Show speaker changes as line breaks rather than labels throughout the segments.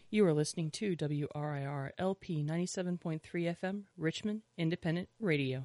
You are listening to WRIR LP 97.3 FM, Richmond Independent Radio.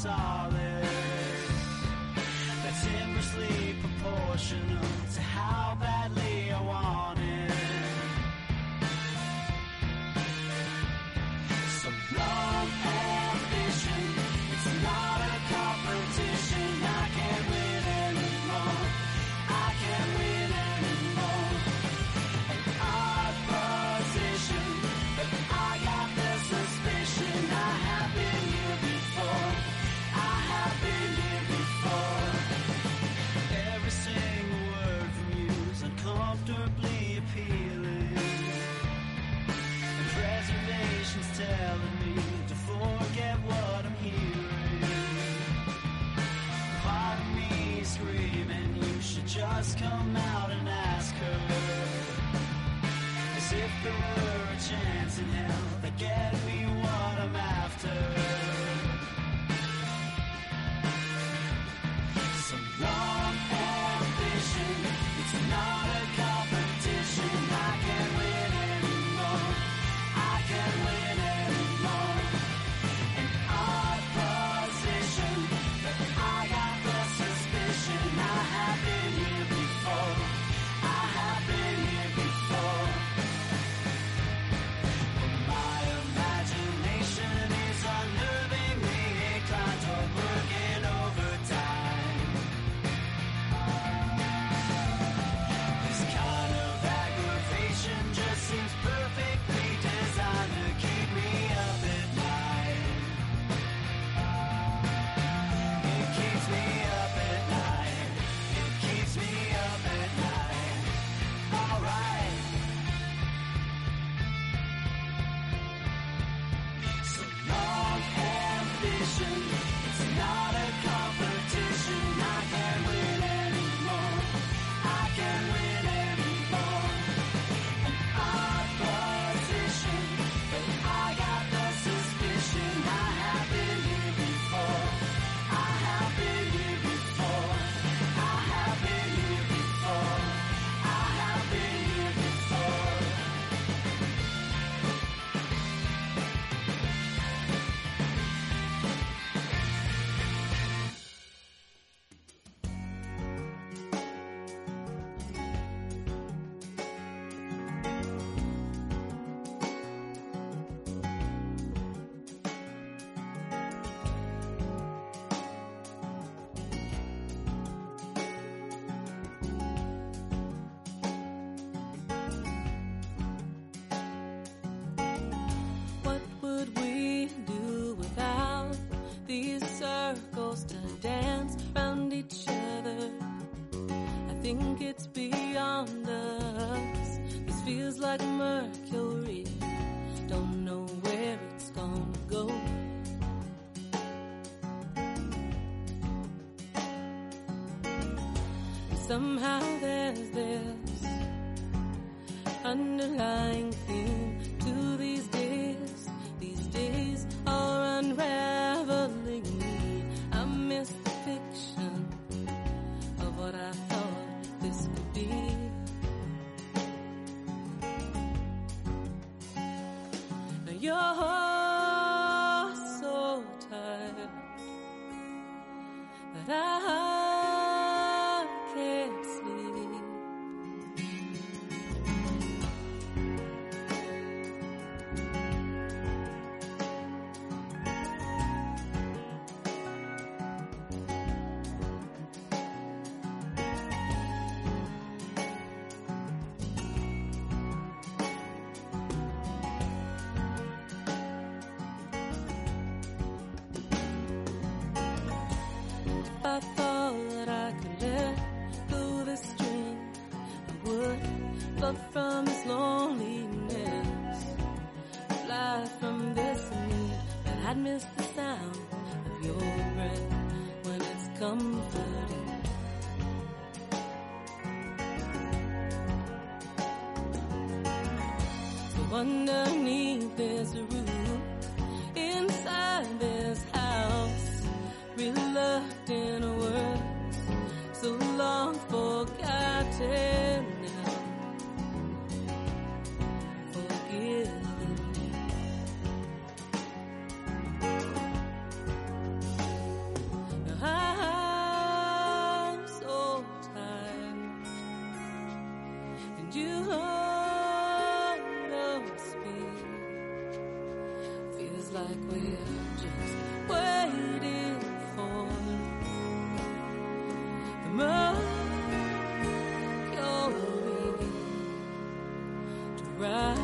solid that's inversely proportional to how badly I want it. So long ambition, it's not a competition. I can't win anymore. I can't win anymore. An odd position, but I got the suspicion I have been here before. I have been here before. Every single word from you is uncomfortably appealing, and preservation's telling me to forget what I'm hearing. Part of me is screaming, you should just come out and ask her, as if there were a chance in hell to get me what I'm after. Some long ambition, it's not a competition. I can't win anymore. I can't win anymore. An odd position, but I got the suspicion I have been here before. I have been here before. My imagination is unnervingly inclined toward working overtime. This kind of aggravation just seems perfectly designed to keep me up at night. It keeps me up at night. It keeps me up at night. All right. So long ambition, it's not a competition. I can't win anymore. I can't win anymore. An odd position, but I got the suspicion I have been here before. I have been here before. I have been here before. I have been here before.
What would we do without these circles to dance round each other? I think it's beyond us. This feels like Mercury. Don't know where it's gonna go. And somehow there's this underlying theme to these days. These days are unraveling me. I miss the fiction of what I thought this could be. Now you're so tired that I can't sleep. If I thought I could let go this string, I would. But from this loneliness, fly from this need, but I'd miss the sound of your breath when it's comforting. So underneath this roof, inside this house, reluctant words, so long forgotten now, forgiven me. you almost speak. Feels like we're just waiting for the Mercury to rise.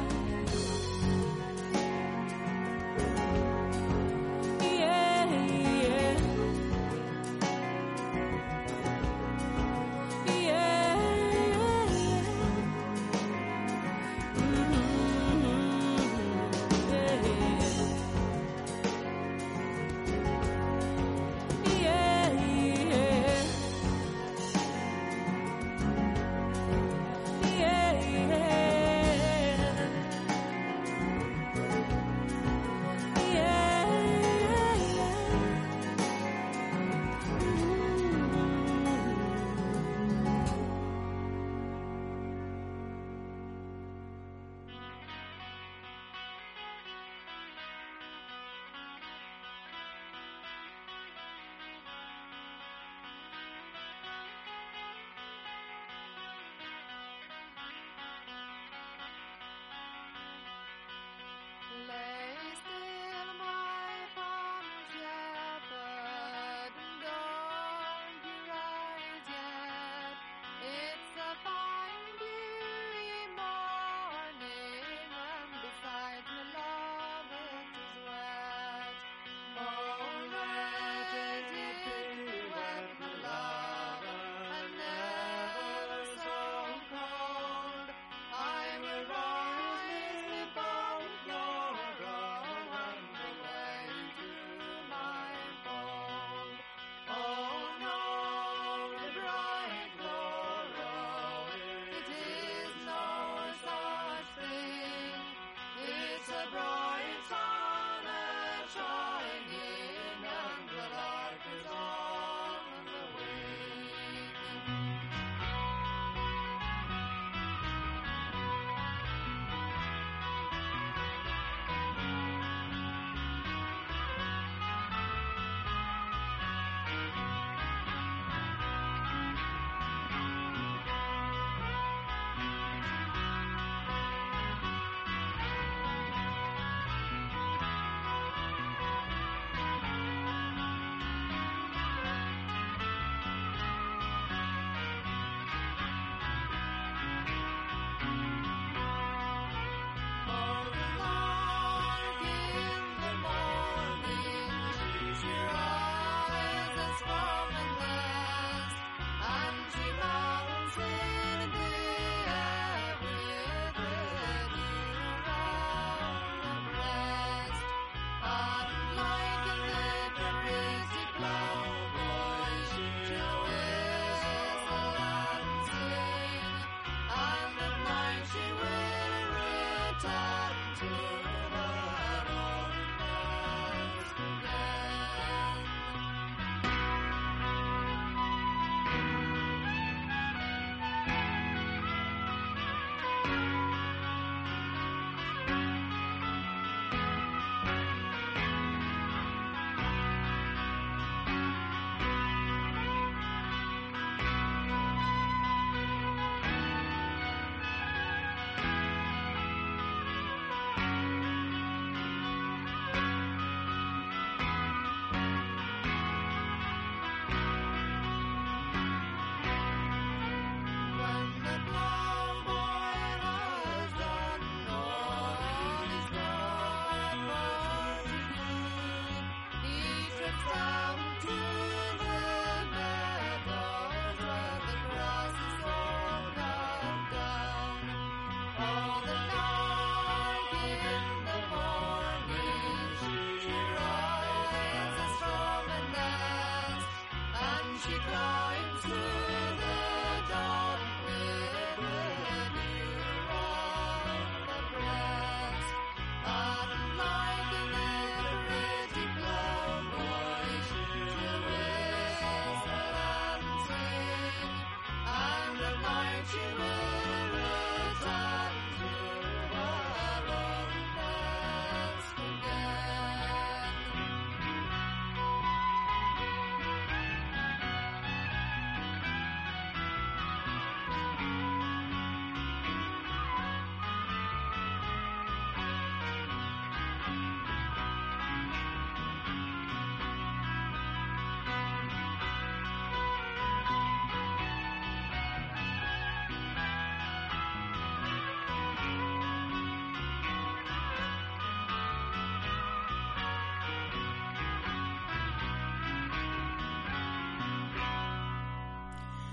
Lay still, my fond shepherd, and don't you rise yet. It's a fine dewy morning, and beside my love it is wet. Oh, let it be wet, my love, and never so cold. I will rise before your row and away to my fold. Oh no, the bright laurel, it is no such thing. It's a bright sun shining, and the lark is on the wing. Oh, the lark in the morning, she rises from the nest, and she mounts in the air with the dew around her breast. And like a little breezy plowboy, she'll whistle and sing, and at night she will return to her own nest again.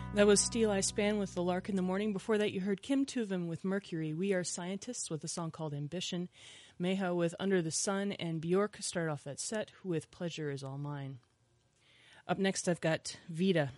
That was Steel Eye Span with The Lark in the Morning. Before that, you heard Kim Tuvim with Mercury. We Are Scientists with a song called Ambition. Meha with Under the Sun, and Bjork started off that set with Pleasure Is All Mine. Up next, I've got Vida.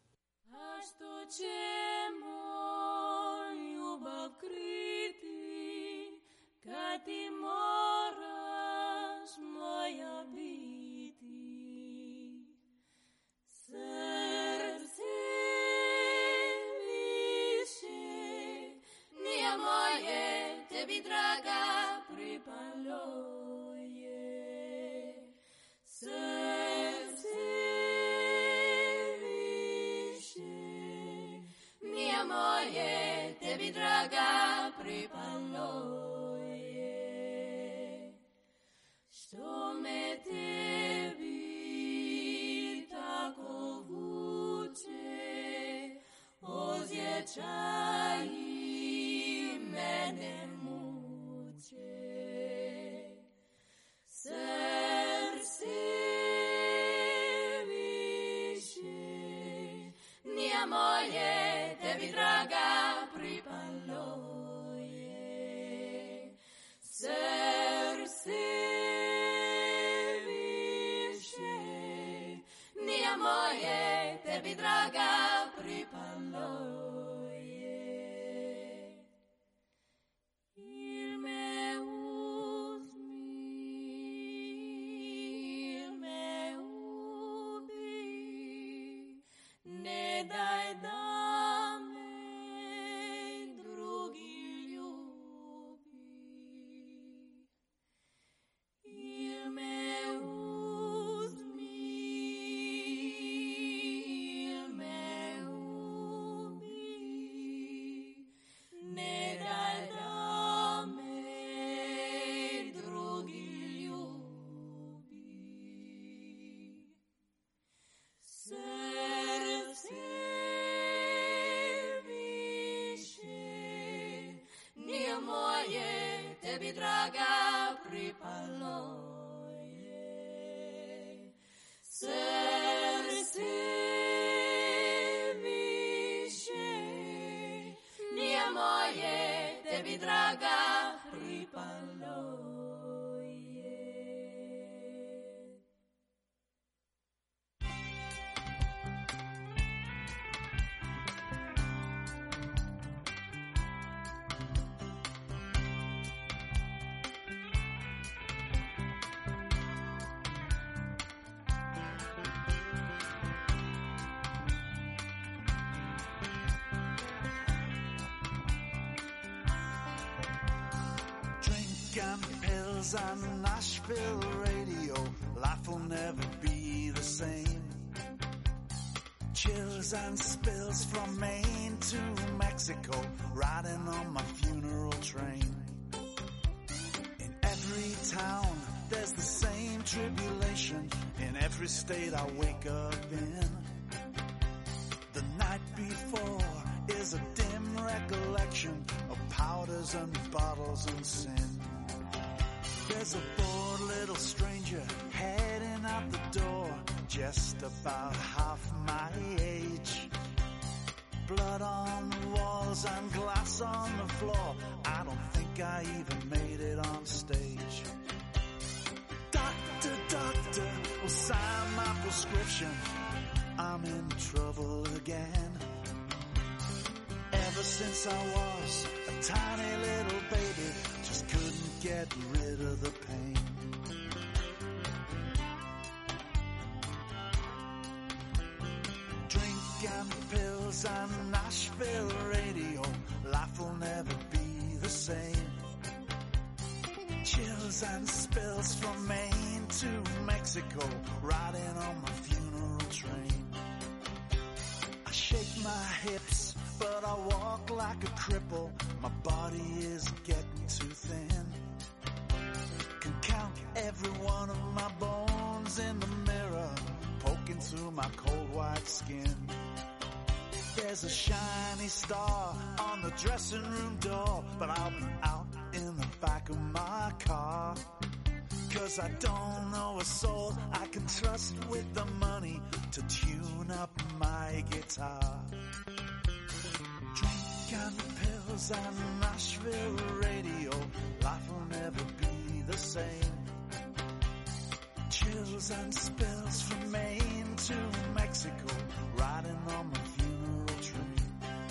Tebi draga pripaloje, srce više, nije moje, tebi draga pripaloje, što me tebi tako vuče, osjećaj mene srce više nije moje, tebi draga pripalo je. Srce više nije moje, tebi draga pripalo je. Il me ne daj da me drugi ljubi, il me uzmi, il me ubi, ne daj da me drugi ljubi. Nije moje, tebi draga pripalo je. Srce više nije moje, tebi draga pripalo je.
And pills on Nashville radio, life will never be the same. Chills and spills from Maine to Mexico, riding on my funeral train. In every town, there's the same tribulation. In every state I wake up in, the night before is a dim recollection of powders and bottles and sin. There's a bored little stranger heading out the door, just about half my age. Blood on the walls and glass on the floor, I don't think I even made it on stage. Doctor, doctor, will sign my prescription, I'm in trouble again. Ever since I was a tiny little baby, just couldn't get rid of the pain. Drink and pills and Nashville radio, life will never be the same. Chills and spills from Maine to Mexico, riding on my funeral train. I shake my hips, but I walk like a cripple. My body is getting too thin. Can count every one of my bones in the mirror, poking through my cold white skin. There's a shiny star on the dressing room door, but I'll be out in the back of my car. 'Cause I don't know a soul I can trust with the money to tune up my guitar. Drink and pills and Nashville radio, life will never be the same. Chills and spills from Maine to Mexico, riding on my funeral train.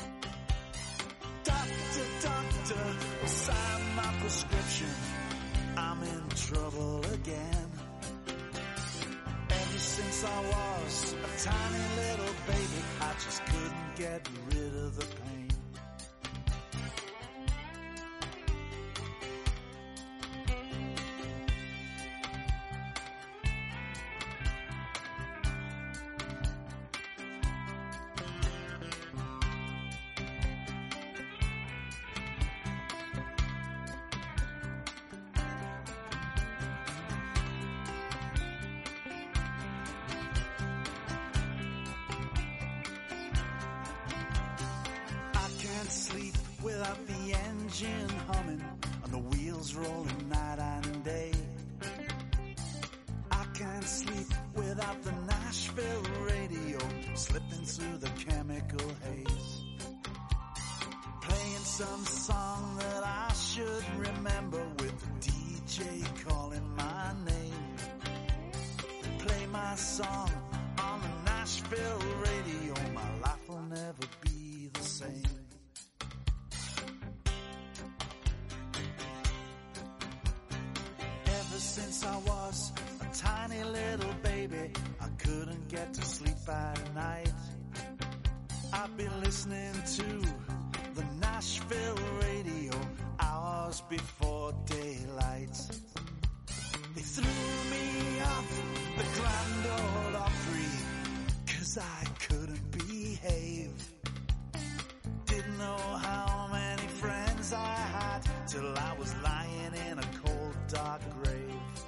Doctor, doctor, sign my prescription, I'm in trouble again. Ever since I was a tiny little baby, I just couldn't get rid of the pain. Sleep without the engine humming and the wheels rolling night and day. I can't sleep without the Nashville radio slipping through the chemical haze, playing some song that I should remember with the DJ calling my name. Play my song on the Nashville radio, my life will never be the same. Since I was a tiny little baby, I couldn't get to sleep at night. I've been listening to the Nashville radio hours before daylight. They threw me off the Grand Ole Opry 'cause I couldn't behave. Didn't know how many friends I had till I was lying in a cold dark grave.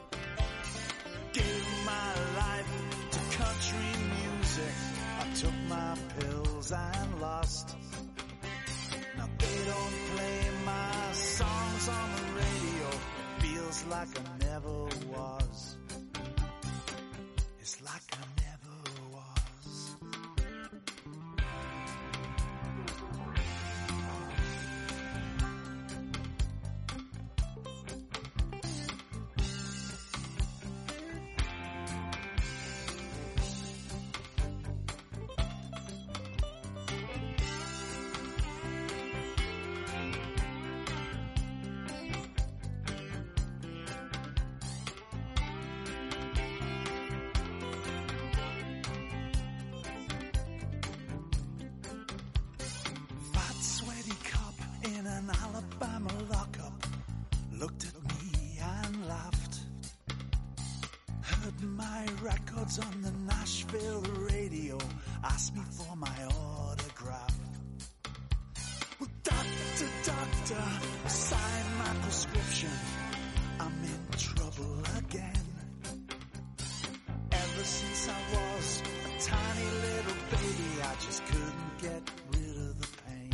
Gave my life to country music, I took my pills and lost. Now they don't play my songs on the radio, feels like I never was. It's like I never was. An Alabama lockup looked at me and laughed. Heard my records on the Nashville radio, asked me for my autograph. Well, doctor, doctor, sign my prescription, I'm in trouble again. Ever since I was a tiny little baby, I just couldn't get rid of the pain.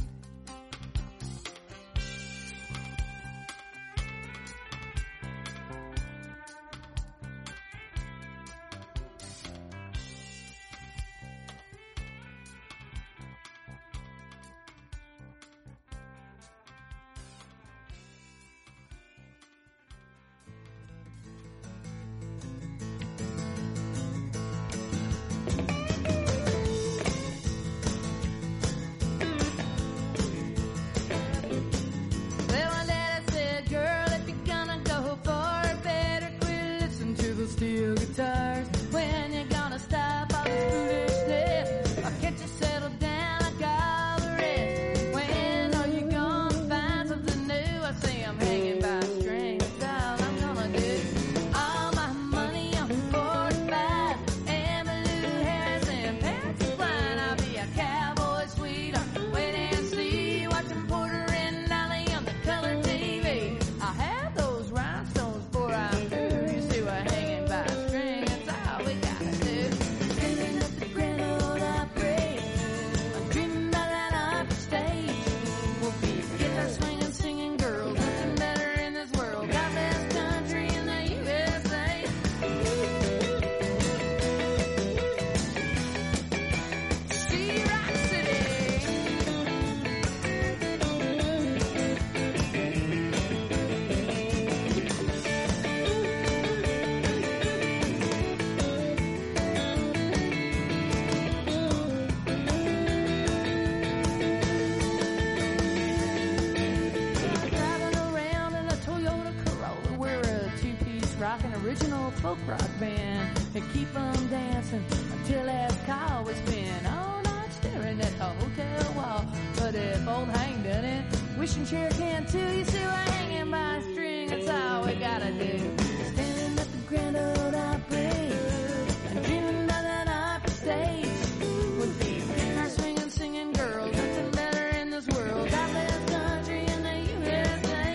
rock, an original folk rock band. And keep 'em dancing until that call was spent. All night staring at the hotel wall. But if old Hank done it, wishing chair can too. You see, we're hanging by a string, that's all we gotta do. Standing at the Grand Ole Opry and dreaming about that opera stage. With the guitar swinging, singing girls, nothing better in this world. God bless country in the USA.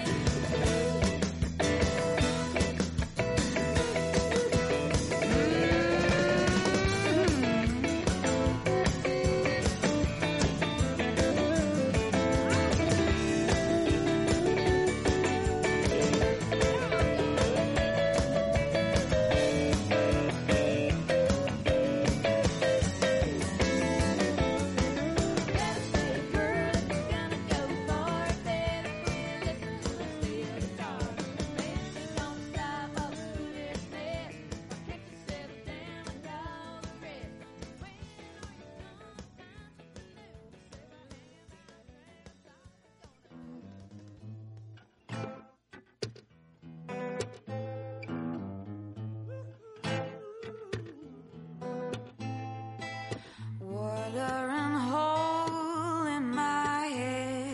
Water and hole in my head.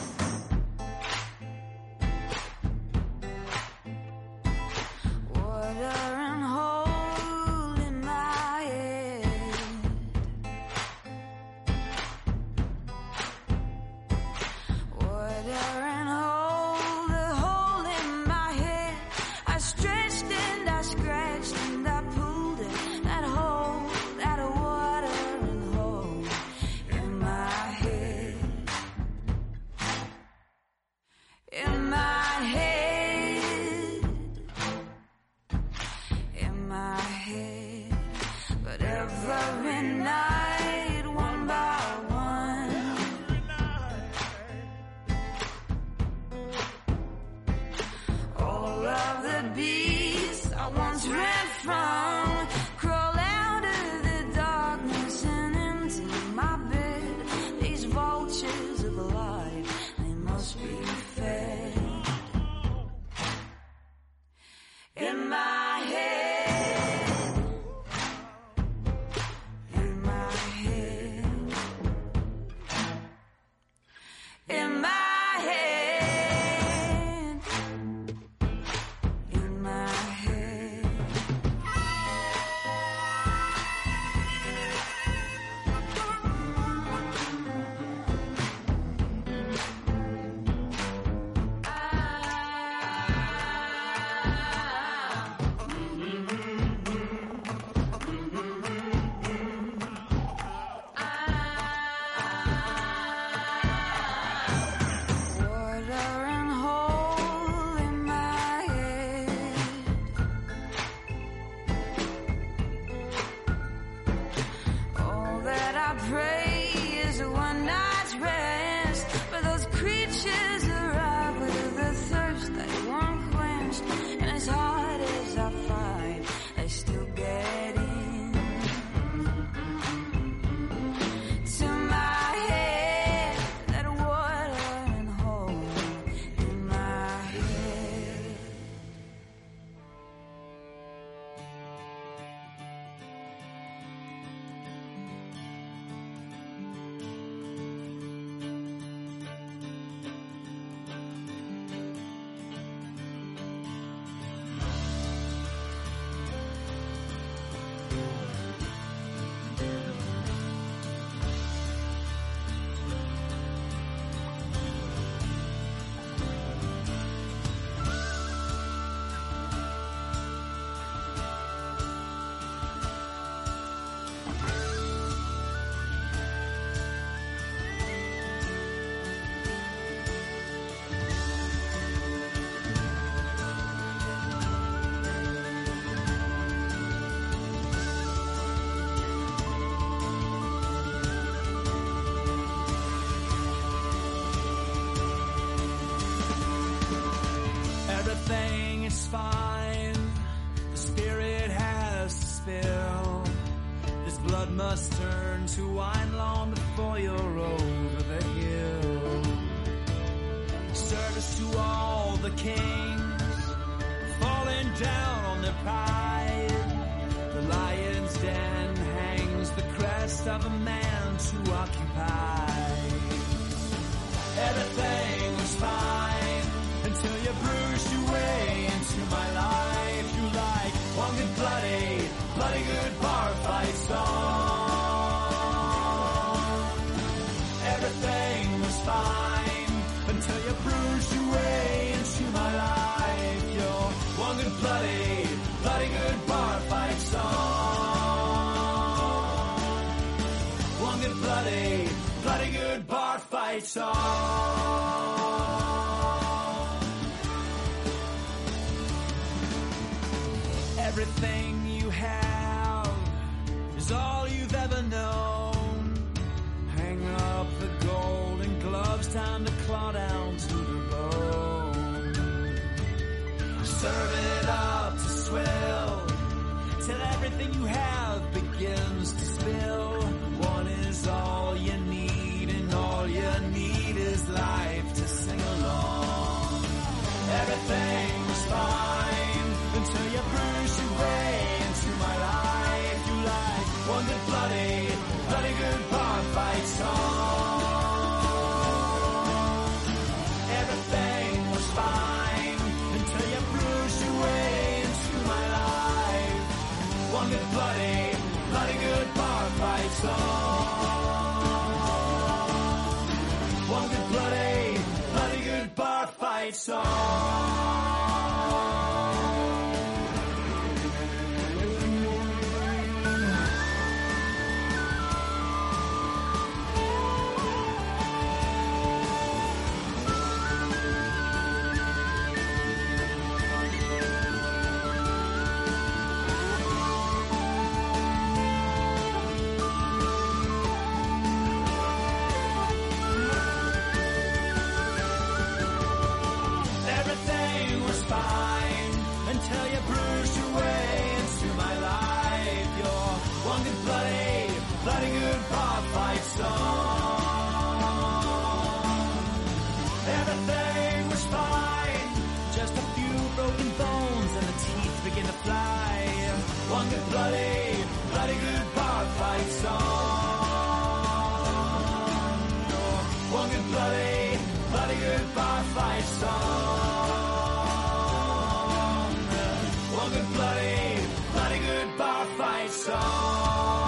Water and hole in my head. Water and hole, the hole in my head. I stretched and I scratched and I pulled it. That hole, that water and hole in my head. In my head. In my head. But every night, one by one, all of the beasts I once ran from crawl out of the darkness and into my bed. These vultures of life, they must be fed. In my head. In my head. In my head. In my head. Water and hole in my head. All that I pray is a one night's rest. But those creatures arrive with a thirst they won't quench. And as hard as I fight, they still get in. To my head, that water and hole in my head.
Everything is fine. The spirit has to spill. This blood must turn to wine long before you're over the hill. Service to all the kings, falling going down on their pride. The lion's den hangs the crest of a man to occupy. Everything was fine until you bruised your way into my life. You like one good bloody, bloody good bar fight song. Everything was fine until you bruised your way into my life. You're one good bloody, bloody good bar fight song. One good bloody, bloody good bar fight song. Everything you have is all you've ever known. Hang up the golden gloves, time to claw down to the bone. Serve it up to swill till everything you have begins to spill. One is all you need, and all you need is life to sing along. Everything was fine until you bruised your way into my life. You like one good bloody, bloody good bar fight song. Everything was fine until you bruised your way into my life. One good bloody, bloody good bar fight song. One good bloody, bloody good bar fight song. Until you bruised your way into my life. You're one good bloody, bloody good bar fight song. Everything was fine, just a few broken bones and the teeth begin to fly. One good bloody, bloody good bar fight song. You're one good bloody, bloody good bar fight song. One good bloody, bloody good bar fight song.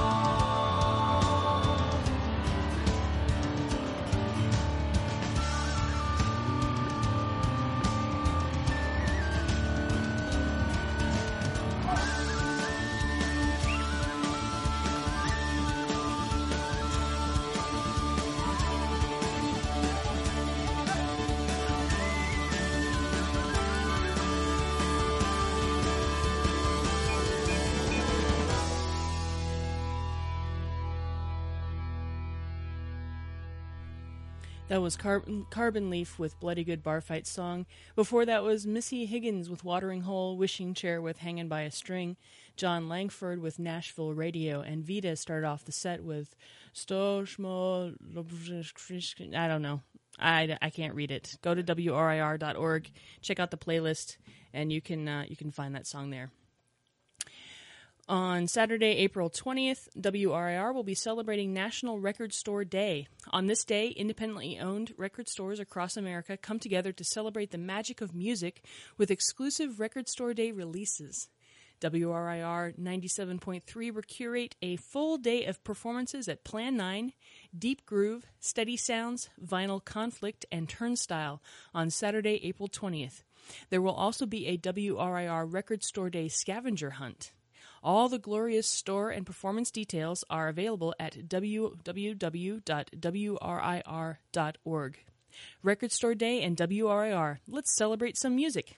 That was Carbon Leaf with Bloody Good Bar Fight Song. Before that was Missy Higgins with Watering Hole, Wishing Chair with Hangin' by a String, John Langford with Nashville Radio, and Vita started off the set with Stoshmo. I don't know. I can't read it. Go to WRIR.org, check out the playlist, and you can find that song there. On Saturday, April 20th, WRIR will be celebrating National Record Store Day. On this day, independently owned record stores across America come together to celebrate the magic of music with exclusive Record Store Day releases. WRIR 97.3 will curate a full day of performances at Plan 9, Deep Groove, Steady Sounds, Vinyl Conflict, and Turnstile on Saturday, April 20th. There will also be a WRIR Record Store Day scavenger hunt. All the glorious store and performance details are available at www.wrir.org. Record Store Day and WRIR. Let's celebrate some music.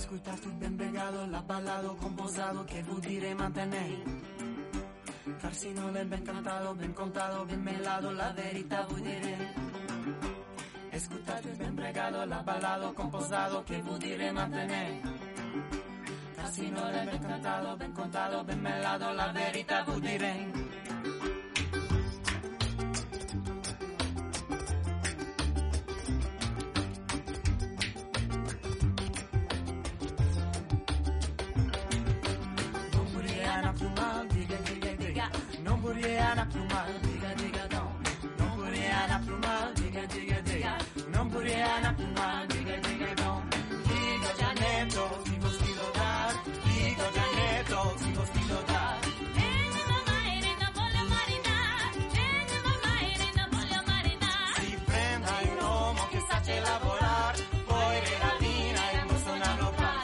Ascoltato ben pregato, l'ha ballato, composato, che vuol dire mantenere. Carsinone ben cantato, ben contato, ben melato, la verità vuol dire. Ascoltato ben pregato, l'ha ballato, composato, che vuol dire mantenere. Carsinone ben cantato, ben contato, ben melato, la verità vuol dire.
Ana Plumal, diga, diga, no. Non pure Ana Plumal, diga, diga, diga. Non pure Ana Plumal, diga, diga, no. Digo Gianetto, si vestido dar. Digo Gianetto, si vestido dar. Si prenda un uomo che sace lavorare, poi regalina e Bolsonaro paz.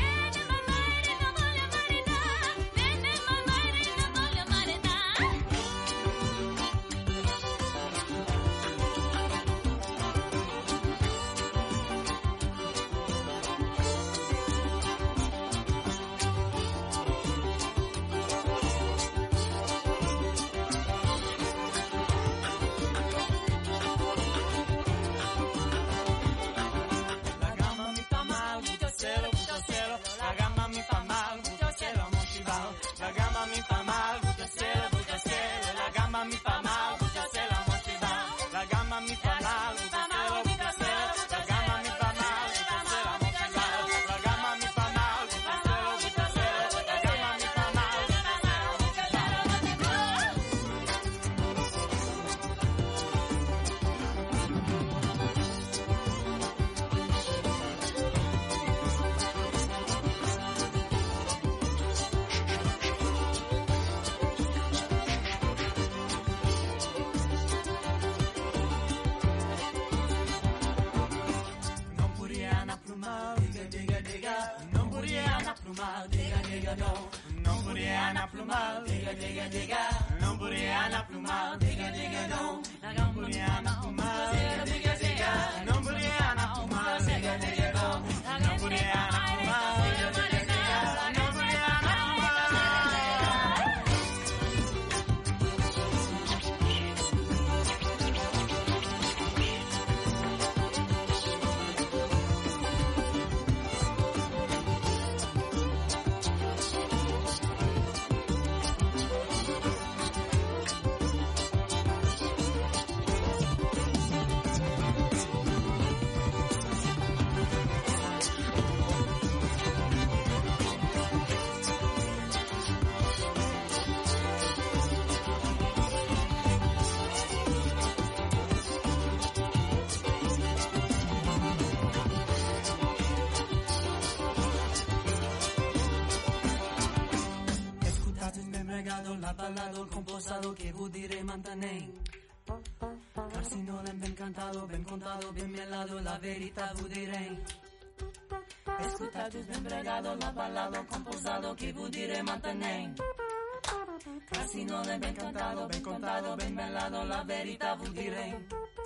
L'ha ballato, composato, che vuol dire mantenere. Carsinone ben cantato, ben contato, ben melato, la verità vuol dire. Ascoltato, ben pregato, l'ha ballato, composato, che vuol dire mantenere. Carsinone ben cantato, ben contato, ben melato, la verità vuol dire.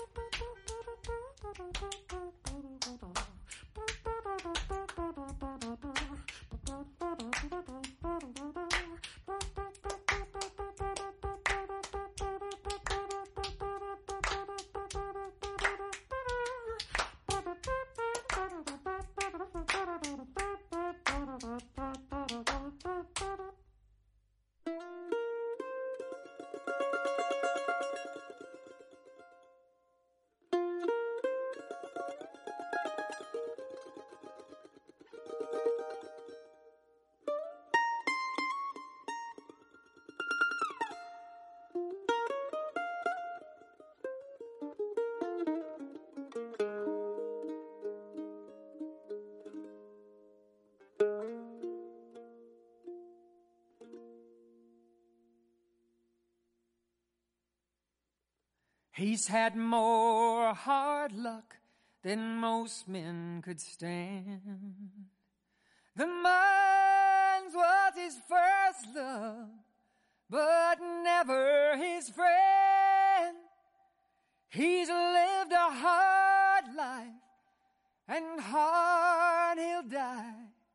He's had more hard luck than most men could stand. The mines was his first love, but never his friend. He's lived a hard life, and hard he'll die.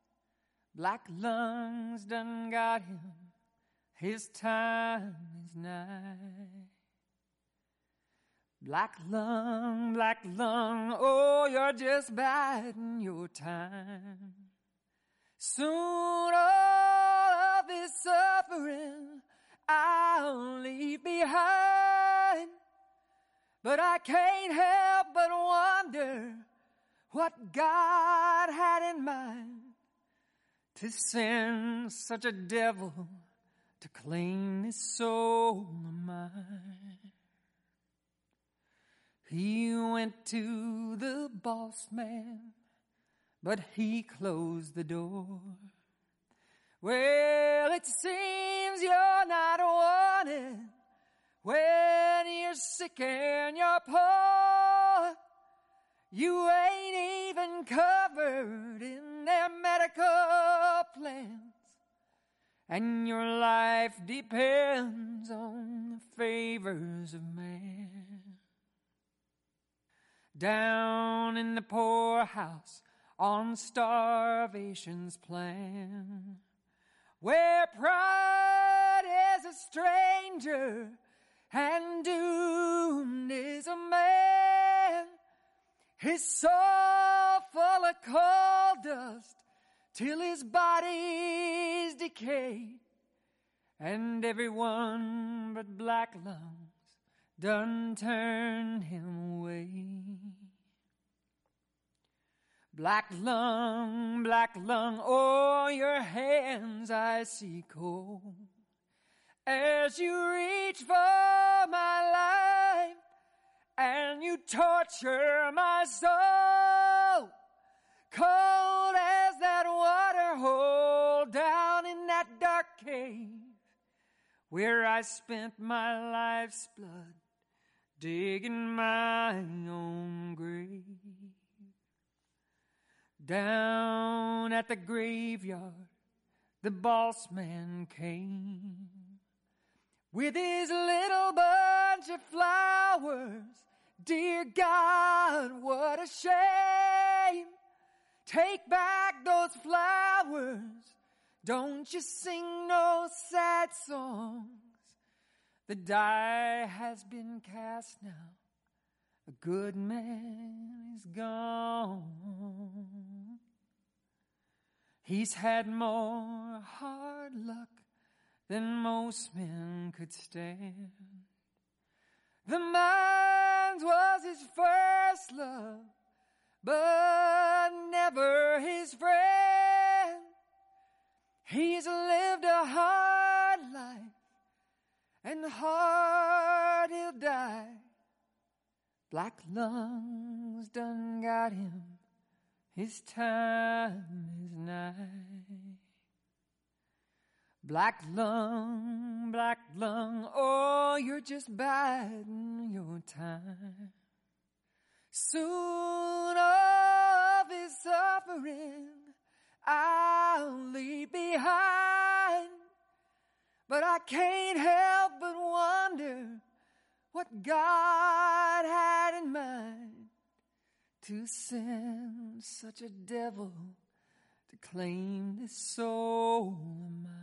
Black lungs done got him, his time is nigh. Black lung, oh, you're just biding your time. Soon all of this suffering I'll leave behind. But I can't help but wonder what God had in mind to send such a devil to claim this soul of mine. He went to the boss man, but he closed the door. Well, it seems you're not wanted when you're sick and you're poor. You ain't even covered in their medical plans, and your life depends on the favors of man. Down in the poorhouse on starvation's plan, where pride is a stranger and doomed is a man, his soul full of coal dust till his body's decayed, and everyone but Black Lungs done turned him away. Black lung, oh, your hands I see cold as you reach for my life and you torture my soul, cold as that water hole down in that dark cave where I spent my life's blood digging my own grave. Down at the graveyard, the boss man came with his little bunch of flowers. Dear God, what a shame. Take back those flowers. Don't you sing no sad songs. The die has been cast now. A good man is gone. He's had more hard luck than most men could stand. The mines was his first love, but never his friend. He's lived a hard life, and hard he'll die. Black lungs done got him, his time is nigh. Black lung, oh, you're just biding your time. Soon all of his suffering I'll leave behind. But I can't help but wonder what God had in mind to send such a devil to claim this soul of mine.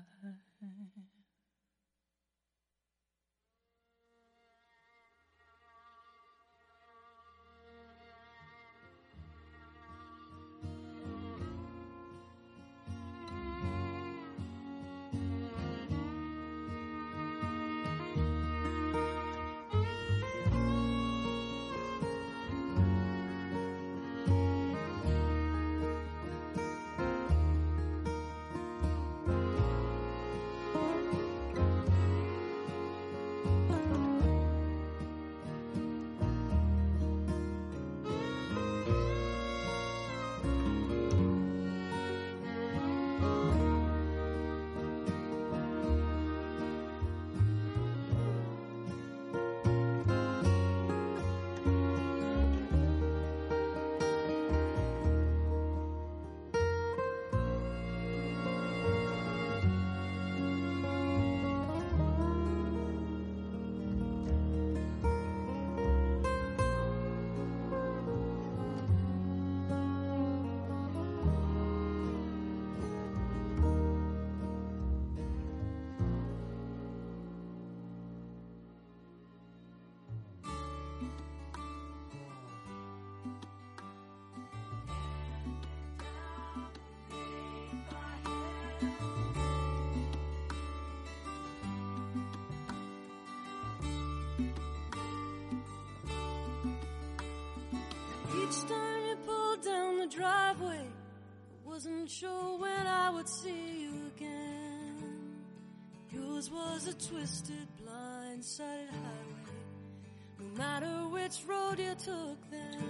Each time you pulled down the driveway, I wasn't sure when I would see you again. Yours was a twisted, blind-sided highway, no matter which road you took then.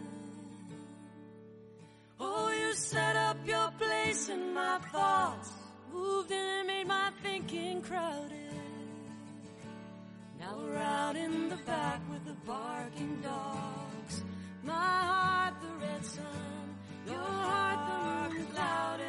Oh, you set up your place in my thoughts, moved in and made my thinking crowded. Now we're out in the back with the barking dogs. My heart, the red sun, your heart, the moon clouded.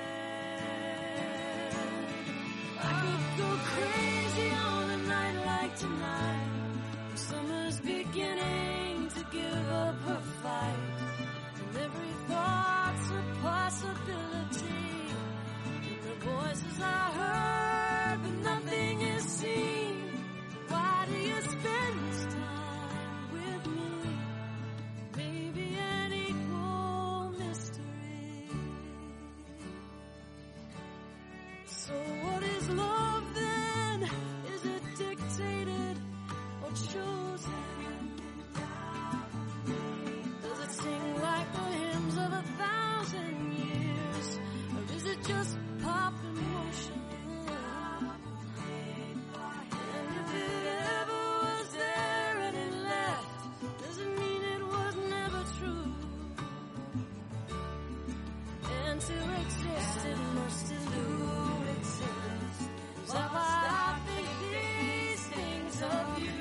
I could go crazy on a night like tonight. The summer's beginning to give up her fight, and every thought's a possibility. And the voices I heard, but nothing is seen. Why do you spend this time with me? Maybe an equal mystery. So what is love then? Is it dictated or chosen? Does it sing like the hymns of 1,000 years? Or is it just pop in motion? And if it ever was there and it left, doesn't mean it was never true. And to exist, it must elude exist. Is that why I think these things of you?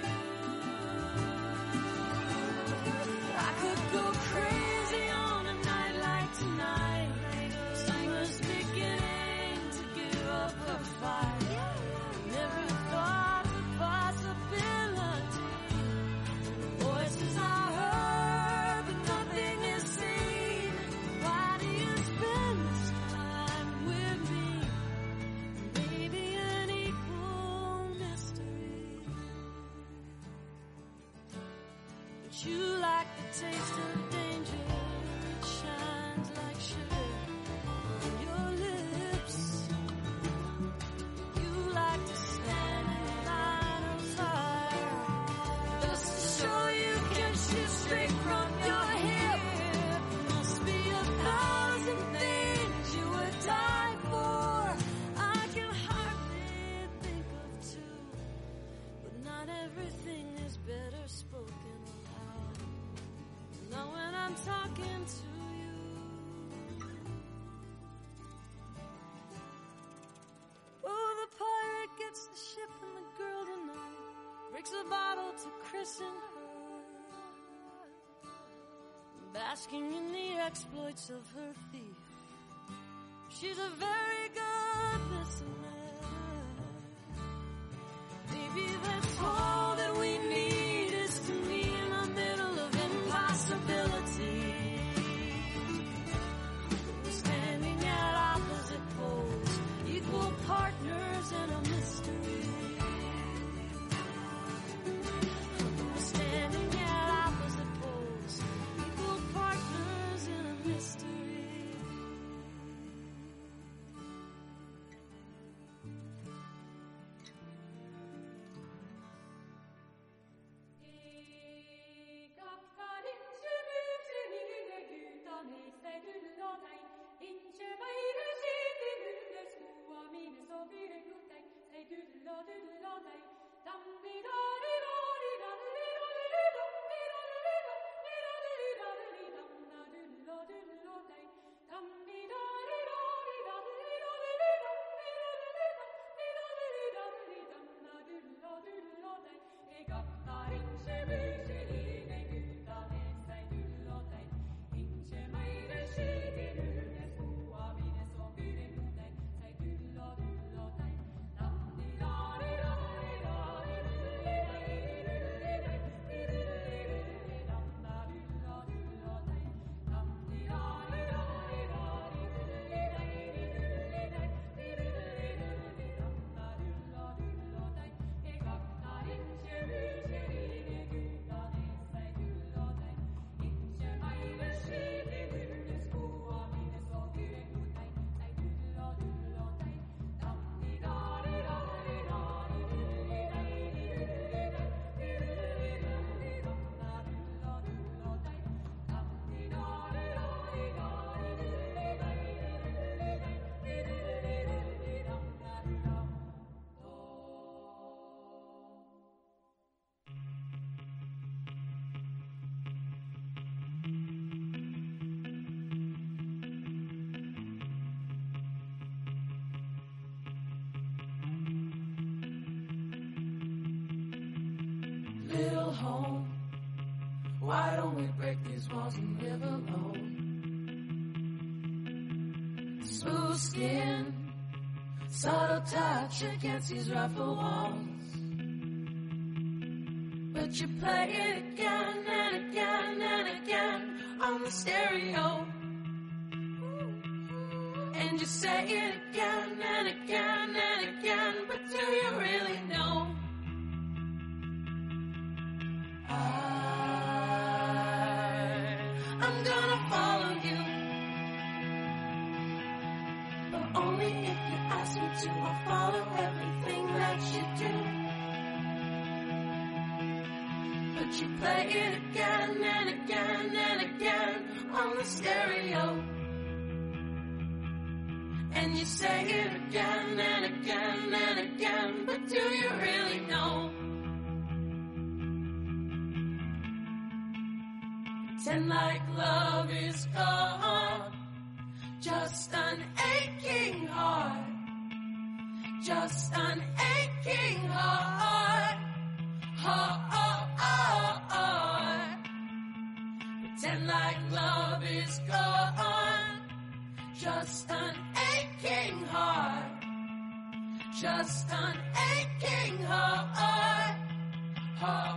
I could go crazy on a night like tonight. Summer's beginning to give up her fight. And every thought's a possibility. The voices I heard, but nothing is seen. Why do you spend this time with me? Maybe an equal mystery. But you like the taste of danger. It shines like sugar on your lips. You like to stand in the line of fire, just to show you can shoot straight from your hip. Must be 1,000 things you would die for. I can hardly think of two, but not everything is better spoken aloud. Not when I'm talking to you. Oh, the pirate gets the ship and the girl tonight, breaks a bottle to christen her, basking in the exploits of her thief. She's a very good listener. Maybe that's all that we need, is to meet in the middle of impossibility. We're standing at opposite poles, equal partners in a mystery. We're standing at opposite poles, equal partners in a mystery. home. Why don't we break these walls and live alone? Smooth skin, subtle touch against these rougher walls. But you play it again and again and again on the stereo. And you say it again and again and again, but do you really know? I'm gonna follow you, but only if you ask me to. I'll follow everything that you do. But you play it again and again and again on the stereo. And you say it again and again and again, but do you really know? Pretend like love is gone, just an aching heart, just an aching heart, heart. Pretend like love is gone, just an aching heart, just an aching heart, heart.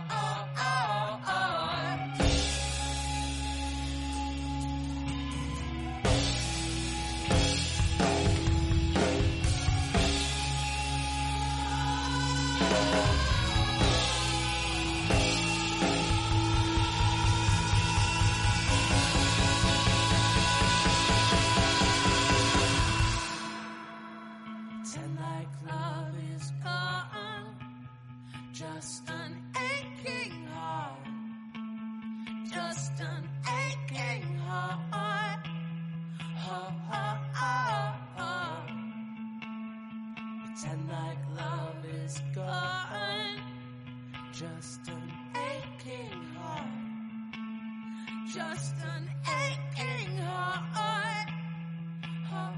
Pretend like love is gone, just an aching heart, just an aching heart, heart. Pretend like love is gone, just an aching heart, just an aching heart, heart.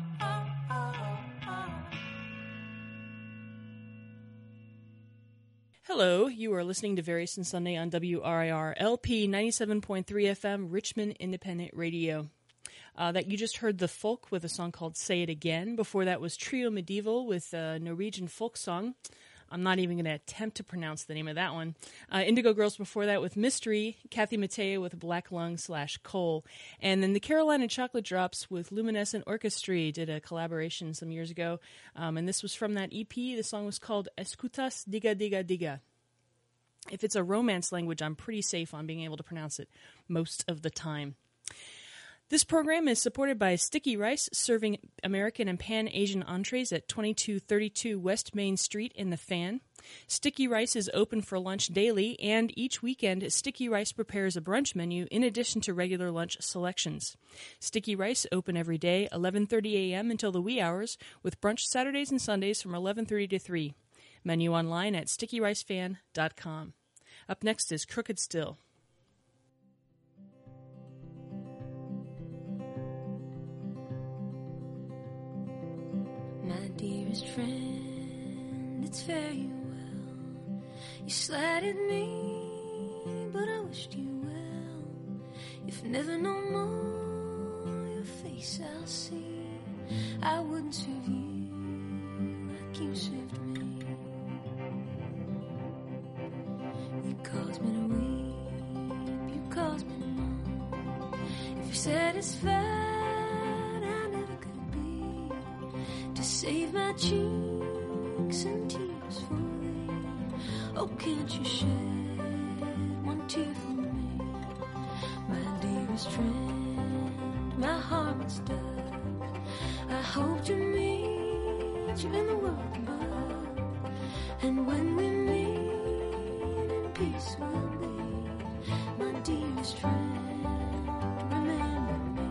Hello, you are listening to Variation Sunday on WRIR LP 97.3 FM, Richmond Independent Radio. That you just heard The Folk with a song called Say It Again. Before that was Trio Medieval with a Norwegian folk song. I'm not even going to attempt to pronounce the name of that one. Indigo Girls before that with Mystery, Kathy Mattea with Black Lung / Coal. And then the Carolina Chocolate Drops with Luminescent Orchestra did a collaboration some years ago. And this was from that EP. The song was called Escutas Diga Diga Diga. If it's a Romance language, I'm pretty safe on being able to pronounce it most of the time. This program is supported by Sticky Rice, serving American and Pan-Asian entrees at 2232 West Main Street in the Fan. Sticky Rice is open for lunch daily, and each weekend, Sticky Rice prepares a brunch menu in addition to regular lunch selections. Sticky Rice open every day, 11:30 a.m. until the wee hours, with brunch Saturdays and Sundays from 11:30 to 3. Menu online at stickyricefan.com. Up next is Crooked Still.
My dearest friend, it's very well. You slighted me, but I wished you well. If never no more your face I'll see, I wouldn't serve you like you served me. You caused me to weep, you caused me to moan. If you're satisfied, I never could be, to save my cheeks and tears for thee. Oh, can't you shed one tear for me? My dearest friend, my heart was dug. I hope to meet you in the world above, and when we meet, peace will be. My dearest friend, remember me.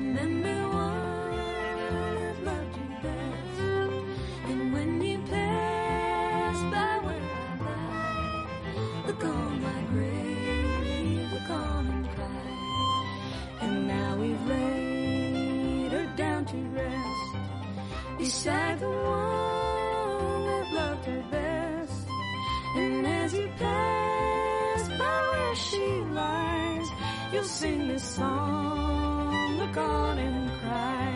Remember one that loved you best, and when you pass by where I lie, look on my grave, look on and cry. And now we've laid her down to rest beside the one that loved her best. And as you pass by where she lies, you'll sing this song, look on and cry.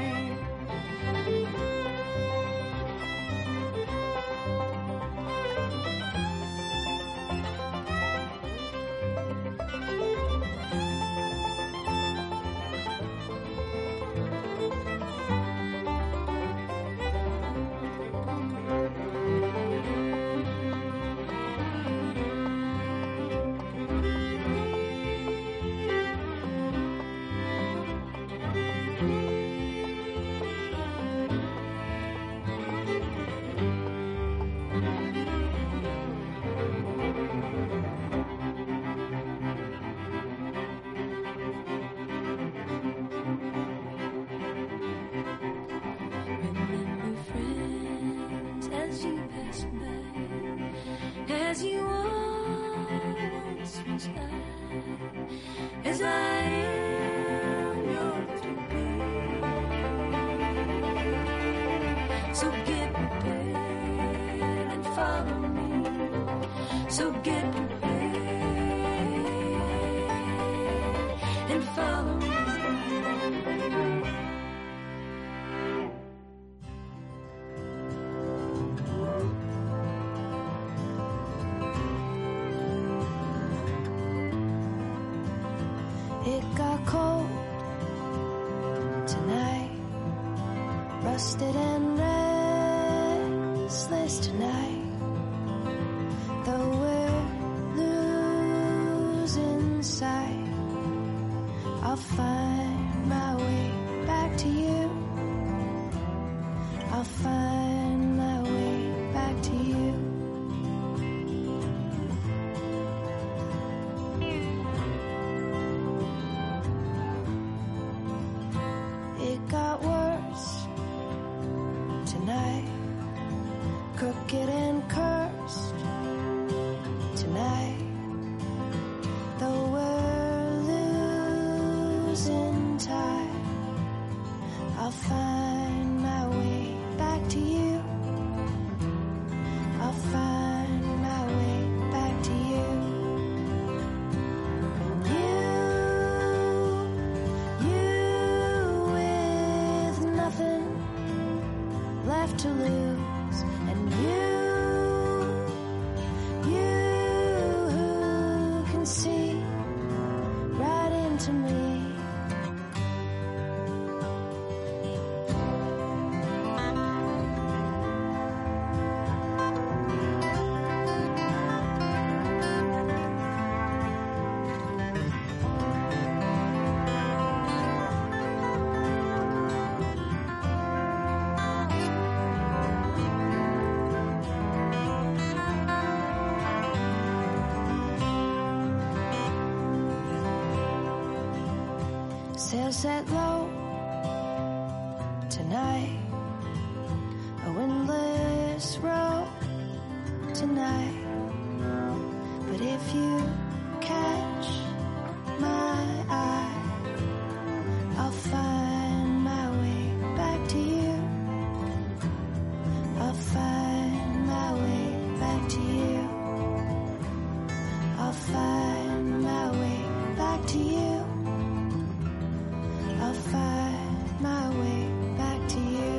Remember friends as you pass by, as you once was I, as I am yours to be. So get prepared and follow me. So get prepared and follow me. It got cold tonight, rusted and restless tonight. Though we're losing sight, I'll find my way back to you. I'll find my way back to you. It got worse tonight, crooked and cursed tonight. Though we're losing time, I'll find my way back to you. I'll find my way back to you. You with nothing left to lose, and you who can see right into me. Sails set low tonight, a windless road tonight. But if you catch my eye, I'll find my way back to you. I'll find my way back to you. I'll find my way back to you. I'll find my way back to you.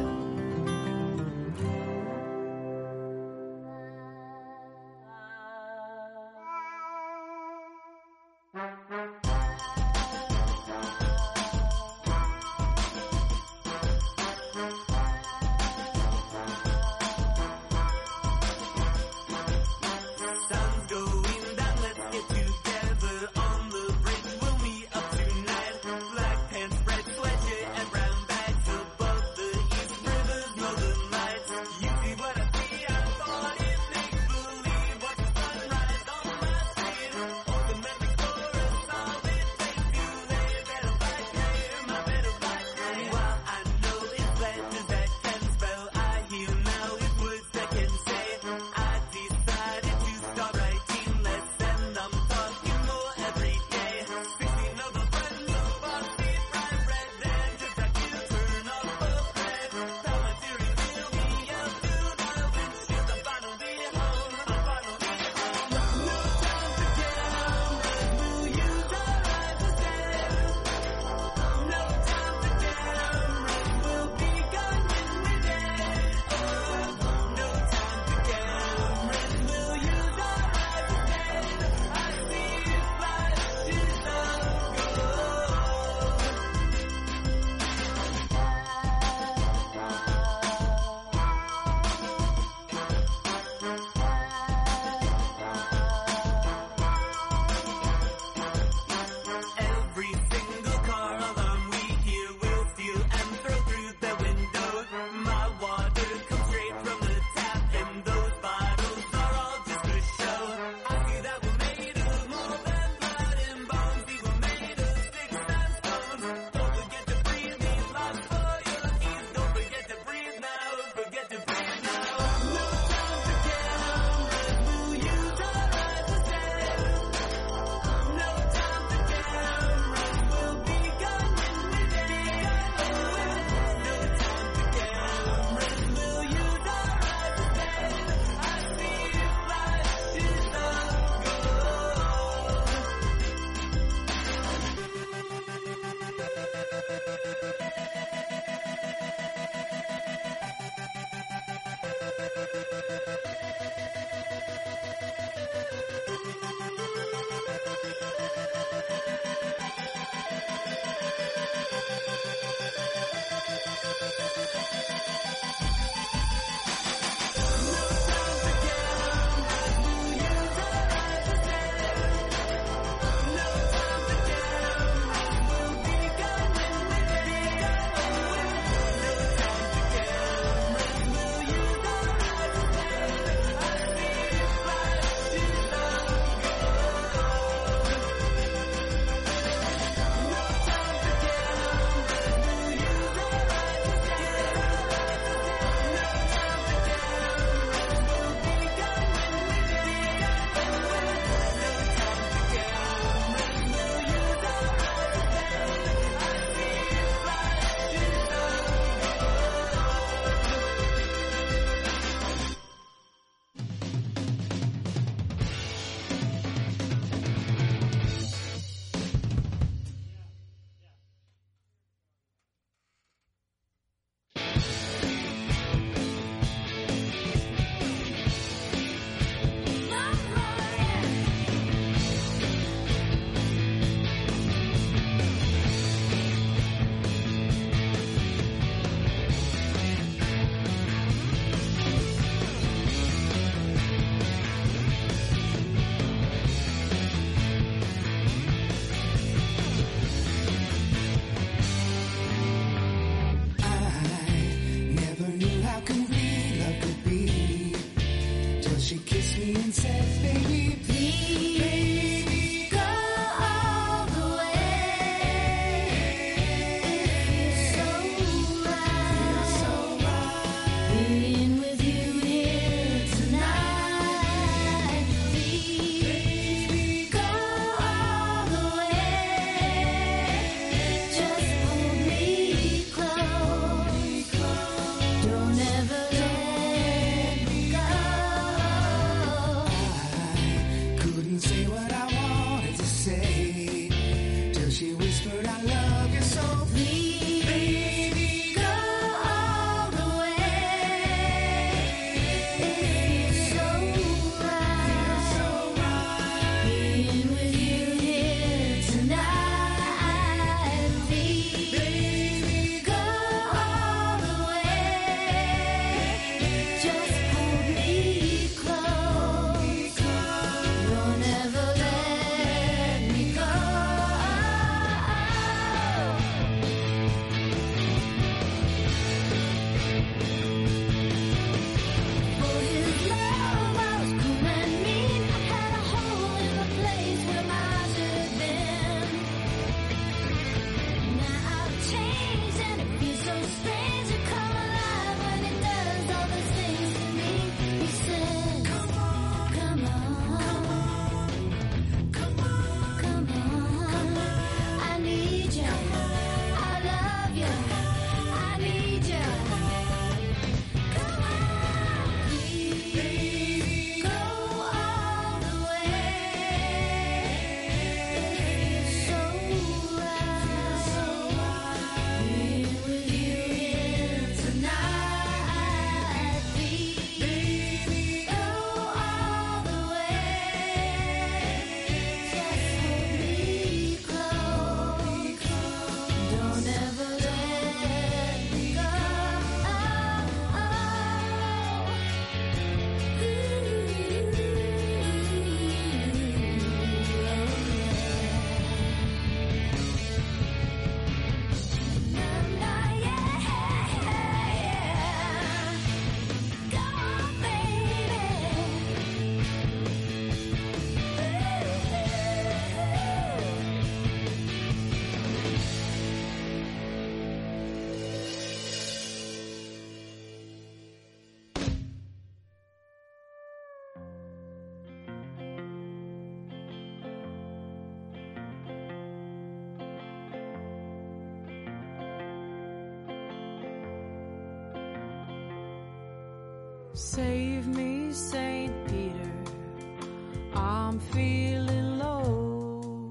Save me, St. Peter, I'm feeling low.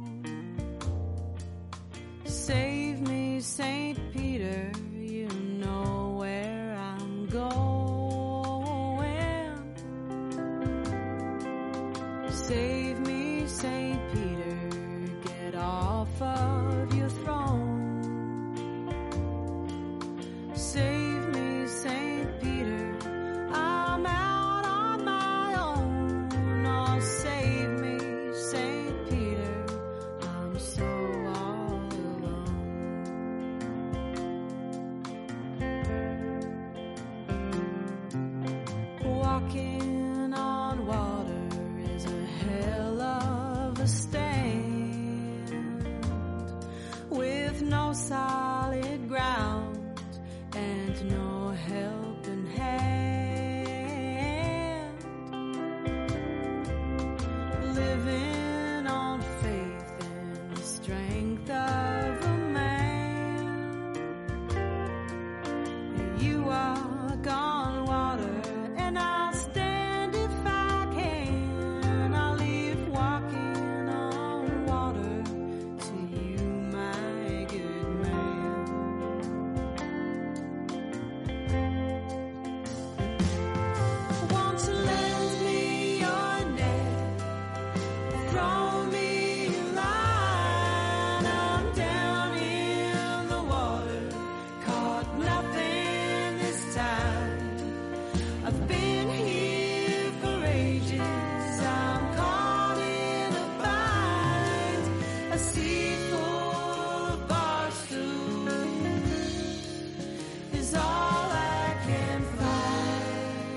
Save me, St. Peter, you know where I'm going. Save me, St. Peter, get off of your throne. Save me, St. Peter, I'm out on my own. Oh, save me, St. Peter, I'm so all alone. Walking on water is a hell of a stand, with no solid ground and no helping hand. Living on faith and the strength of a man. You walk on water and I'll stand if I can. I'll live walking on water to you, my good man. Want to lend me your net, throw me a line. I'm down in the water, caught nothing this time. I've been here for ages, I'm caught in a bind. A sea full of barstools is all I can find.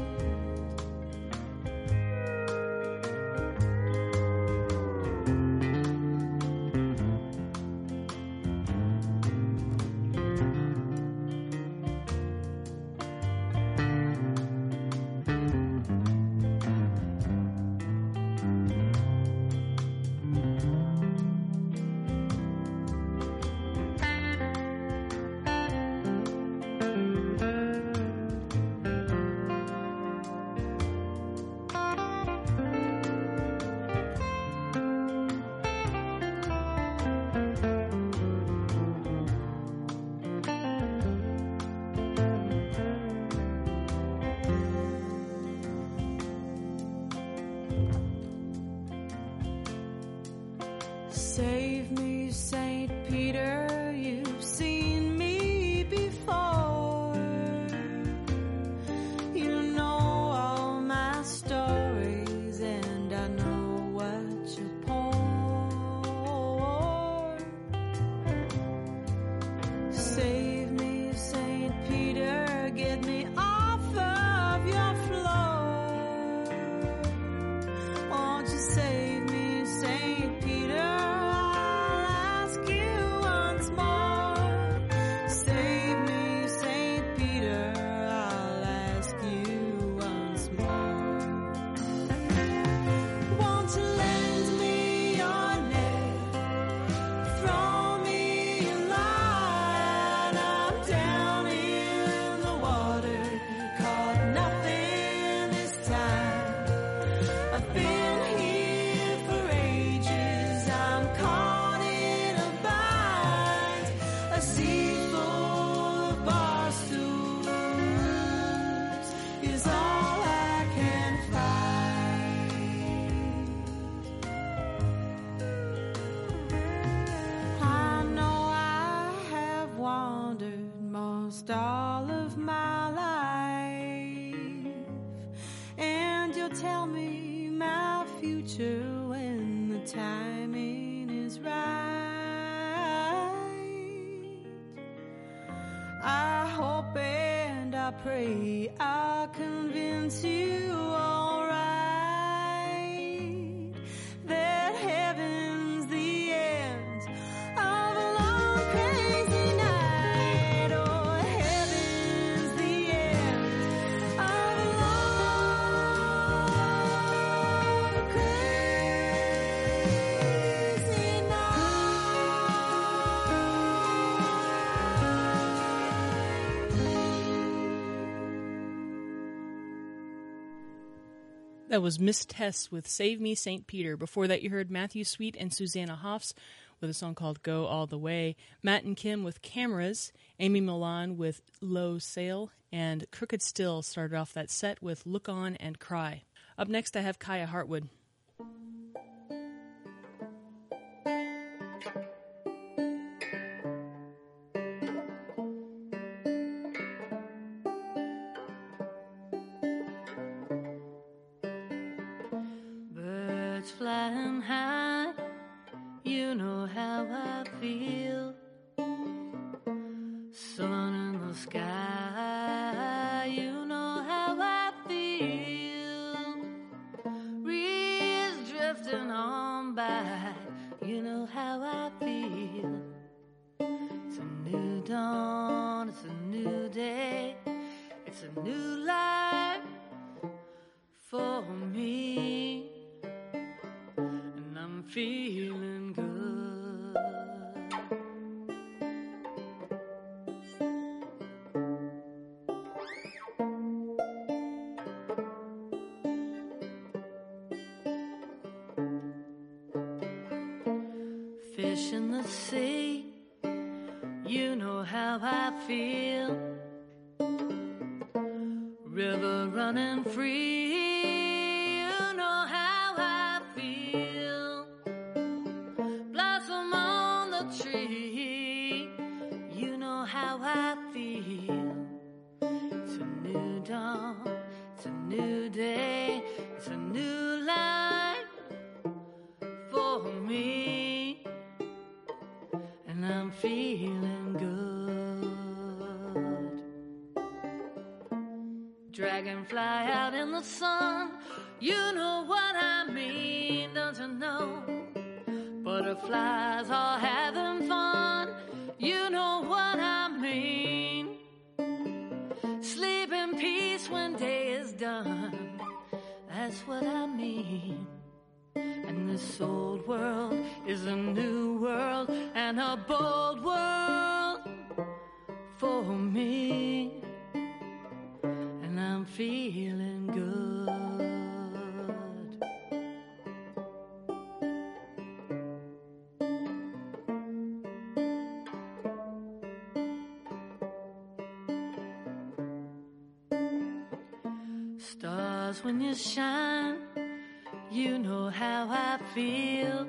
Save me, St. Peter, you've seen me before. You know all my stories and I know what you pour. Save me, St. Peter, get me off of your floor. Won't you save me, St. Peter? I'll ask you once more. Save me, St. Peter, I'll ask you once more. Won't you lend me your net, throw me a line? I'm down in the water, caught nothing this time. I've been here for ages, I'm caught in a bind. A sea full of barstools is all I can find. I know I have wandered most all of my life, and you'll tell me my future when the timing is right. I hope and I pray I'll convince you all right that heaven's the end of a long crazy night. Oh, heaven's the end of a long crazy night.
That was Miss Tess with Save Me, St. Peter. Before that, you heard Matthew Sweet and Susanna Hoffs with a song called Go All the Way, Matt and Kim with Cameras, Amy Milan with Low Sail, and Crooked Still started off that set with Look On and Cry. Up next, I have Kaya Hartwood.
Birds flying high, you know how I feel. Sun in the sky, you know how I feel. Breeze drifting on by, you know how I feel. It's a new dawn, it's a new day, it's a new life for me. And I'm feeling good. Fish in the sea, you know how I feel. River running free, you know how I feel. Blossom on the tree, you know how I feel. It's a new dawn, it's a new day, it's a new life for me. And I'm feeling good. Dragonfly out in the sun, you know what I mean, don't you know? Butterflies are having fun, you know what I mean. Sleep in peace when day is done, that's what I mean. And this old world is a new world and a bold world for me. And I'm feeling good. Stars when you shine, you know how I feel.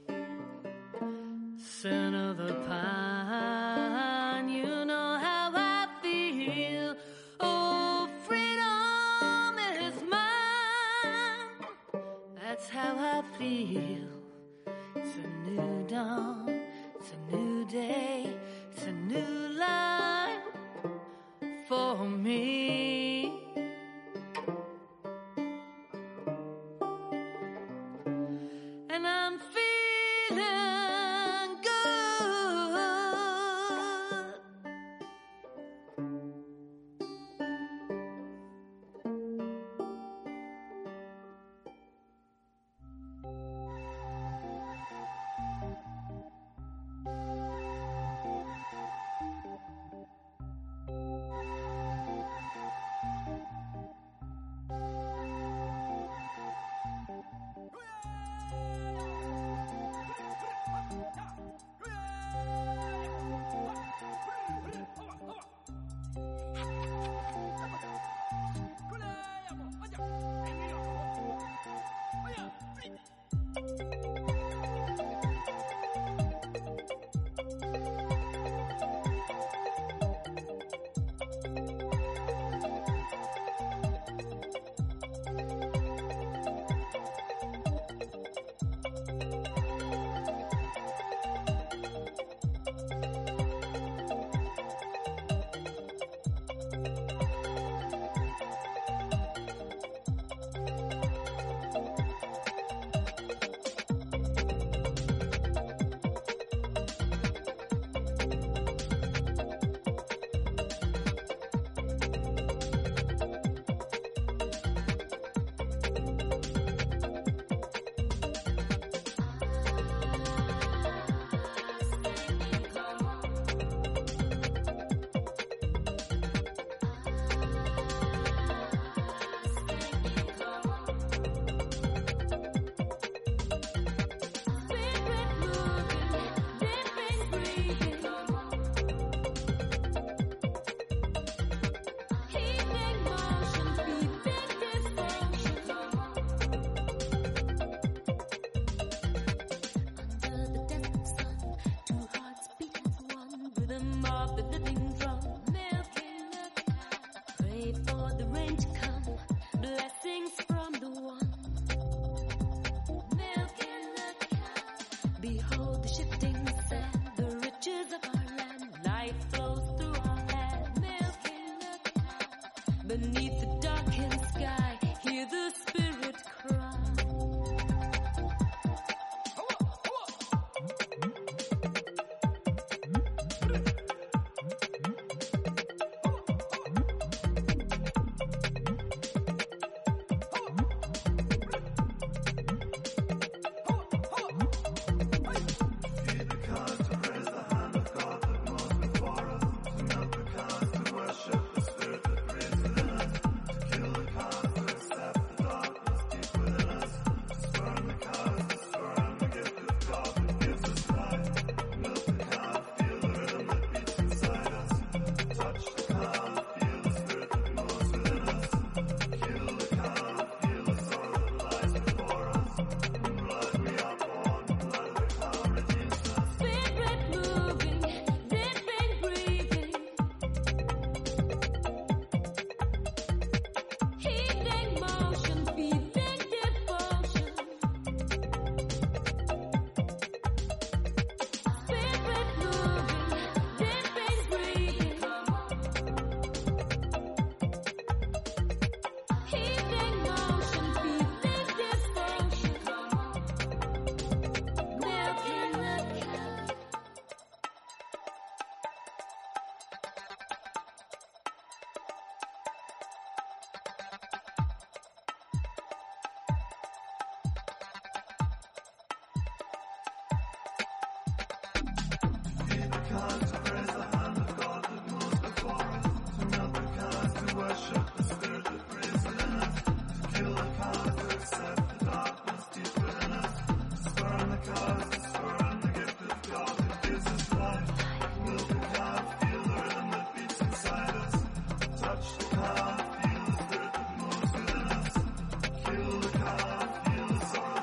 Scent of the pine, you know how I feel. Oh, freedom is mine, that's how I feel. It's a new dawn, it's a new day, it's a new life for me. And I'm feeling good.
rain to come, blessings from the one. Milk in the cow. Behold the shifting sand, the riches of our land. Life flows through our hand. Milk in the cow. Beneath the darkened sky, hear the spirit cry.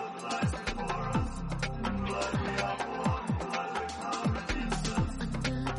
Under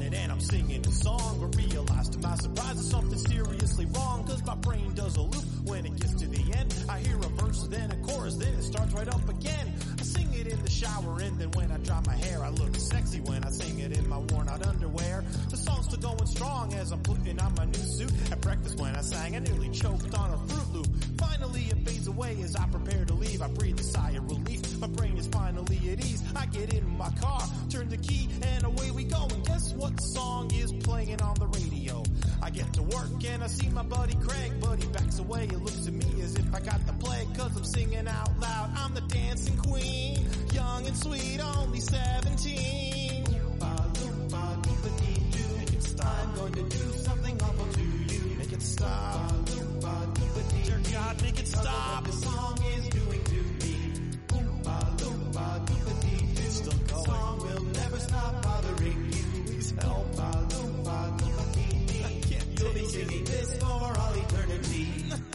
it and I'm singing a song, but realize to my surprise there's something seriously wrong, cause my brain does a loop when it gets to the end. I hear a verse, then a chorus, then it starts right up again. I sing it in the shower and then when I dry my hair, I look sexy when I sing it in my worn out underwear. The song's still going strong as I'm putting on my new suit. At breakfast when I sang, I nearly choked on a Fruit Loop. Finally it fades away as I prepare to leave. I breathe a sigh of relief. My brain is finally at ease. I get in my car, turn the key, and away we go. And guess what song is playing on the radio? I get to work and I see my buddy Craig, but he backs away and looks at me as if I got the plague, cause I'm singing out loud. I'm the dancing queen, young and sweet, only 17. Make it stop. I'm going to do something awful to you. Make it stop. Dear God, make it stop. The song is doing to me. It's still going. The song will never stop bothering you. Please help. I can't. You'll be singing this for all eternity.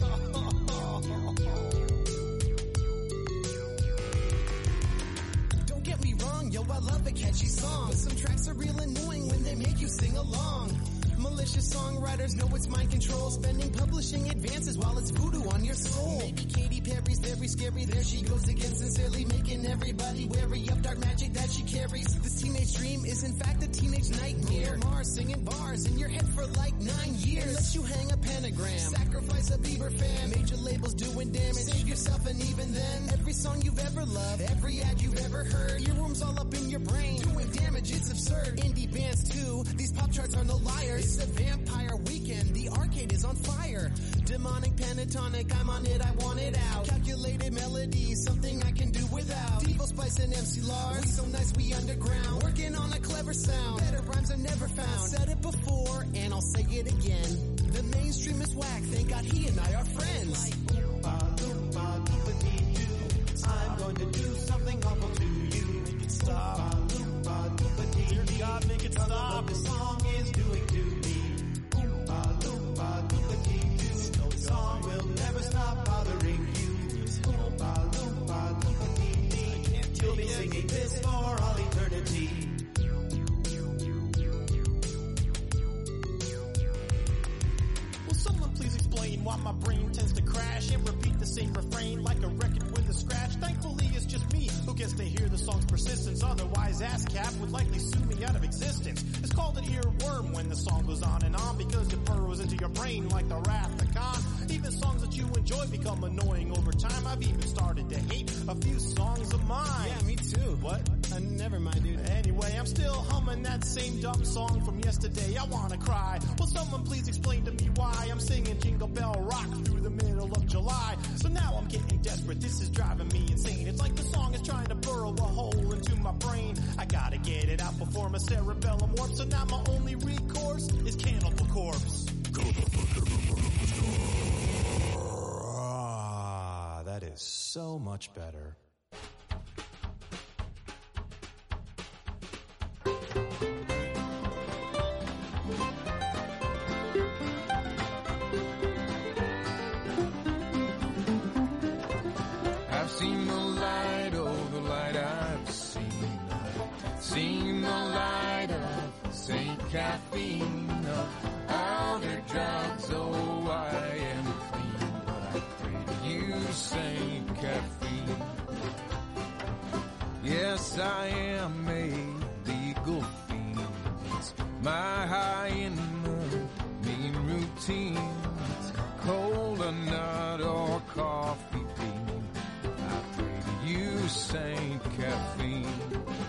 Don't get me wrong, yo, I love a catchy song. But some tracks are real annoying when they make you sing along. Malicious songwriters know it's mind control, spending publishing advances while it's voodoo on your soul. Maybe Katy Perry's very scary, there she goes again, sincerely making everybody wary of dark magic that she carries. This teenage dream is in fact a teenage nightmare. Mars singing bars in your head for like 9 years. Lets you hang a pentagram, sacrifice a Bieber fan, major labels doing damage. Save yourself, and even then, every song you've ever loved, every ad you've ever heard, your room's all up in your brain, doing damage, it's absurd. Indie bands too, these pop charts are no liars. It's a vampire weekend, the arcade is on fire. Demonic pentatonic, I'm on it, I want it out. Calculated melodies, something I can do without. Devo Spice and MC Lars, we so nice we underground. Working on a clever sound, better rhymes are never found. Said it before, and I'll say it again. The mainstream is whack, thank God he and I are friends.
I'm going to do something awful to you. Make it stop. Dear God, make it stop. The song is doing to me. The song will never stop bothering you. You'll be singing this for all eternity. Will someone please explain why my brain tends to crash and repeat the same refrain like a record with a scratch? Thankfully it's just me who gets to hear the song's persistence. Otherwise ASCAP would likely sue me out of existence. It's called an earworm when the song goes on and on, because it burrows into your brain like the Wrath of Khan. Even songs that you enjoy become annoying over time. I've even started to hate a few songs of mine.
Yeah, me too.
What?
Never mind, dude.
Anyway, I'm still humming that same dumb song from yesterday. I wanna cry. Will someone please explain to me why I'm singing Jingle Bell Rock through the middle of July? So now I'm getting desperate. This is driving me insane. It's like the song is trying to burrow a hole into my brain. I gotta get it out before my cerebellum warps. So now my only recourse is Cannibal Corpse. Ah, that is so much better.
I've seen the light, oh, the light I've seen. I've seen the light of St. Caffeine, of powdered drugs, oh, I am clean. But I pray to you, St. Caffeine. Yes, I am a legal fiend. It's my high in the mean routine. It's cola nut or coffee bean. I pray to you, St. Caffeine.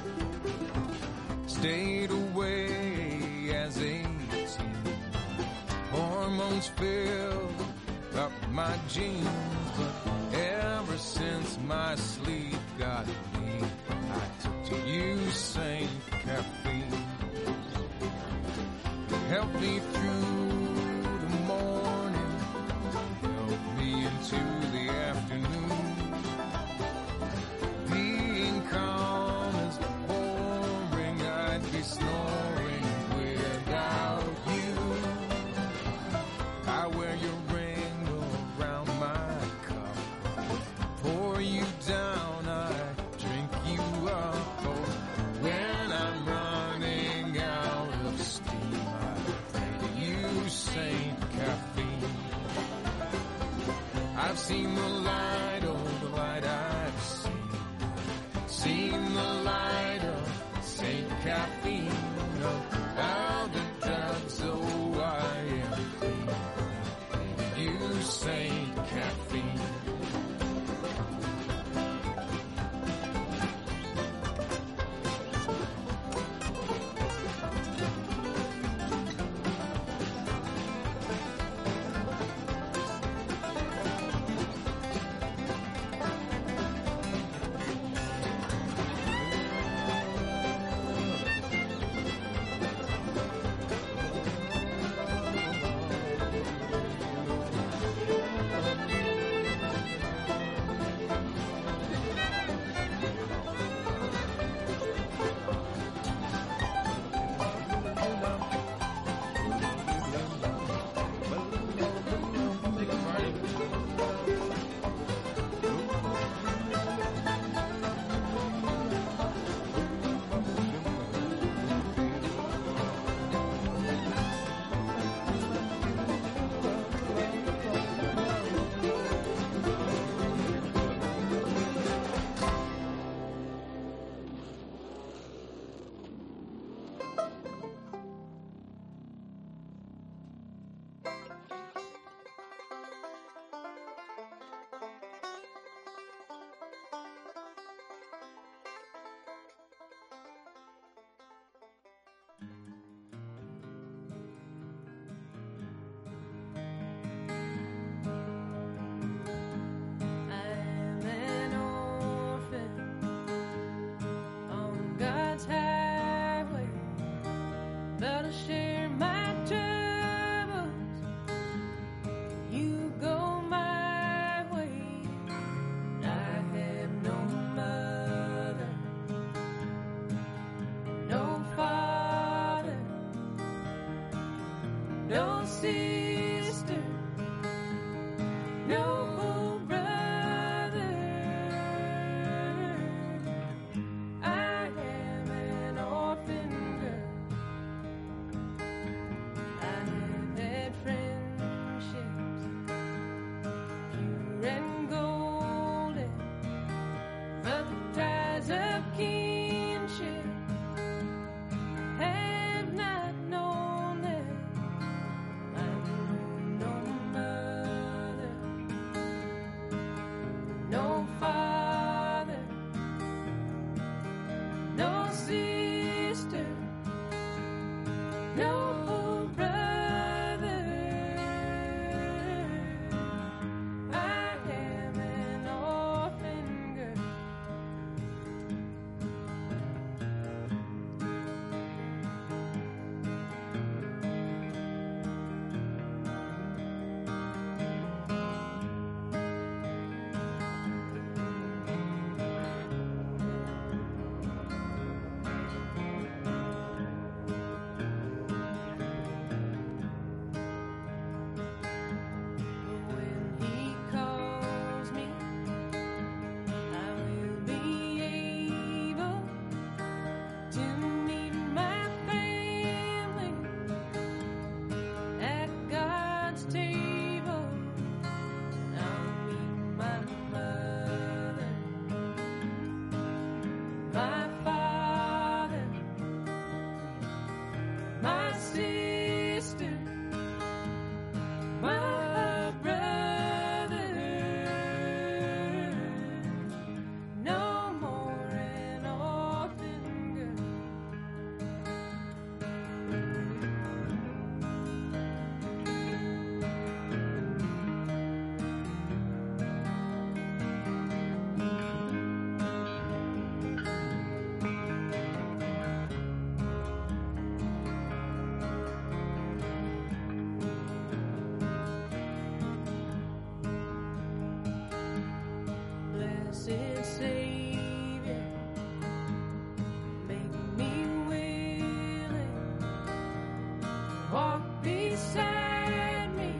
Stayed away as 18. Hormones filled up my jeans. But ever since my sleep got me, I took to you, St. Caffeine. Help me through the morning. Help me into the afternoon. Being calm is boring. I'd be snoring without you. I wear your ring around my cup. Pour you down, I drink you up. Oh, when I'm running out of caffeine. Found a drug, so I am free. You say caffeine.
I'm an orphan on God's highway, but I share my troubles. You go my way. I had no mother, no father, no sister, no brother. I am an orphan girl. I have had friendships, pure and golden, but the ties of kinship have not known them. I'm no mother, no father, no sister, no brother. I am an orphan girl. When he calls me, I will be able to meet my family at God's table. I'll meet my mother, my father, my sister, my brother. No more an orphan girl. Blessed Savior, make me willing, walk beside me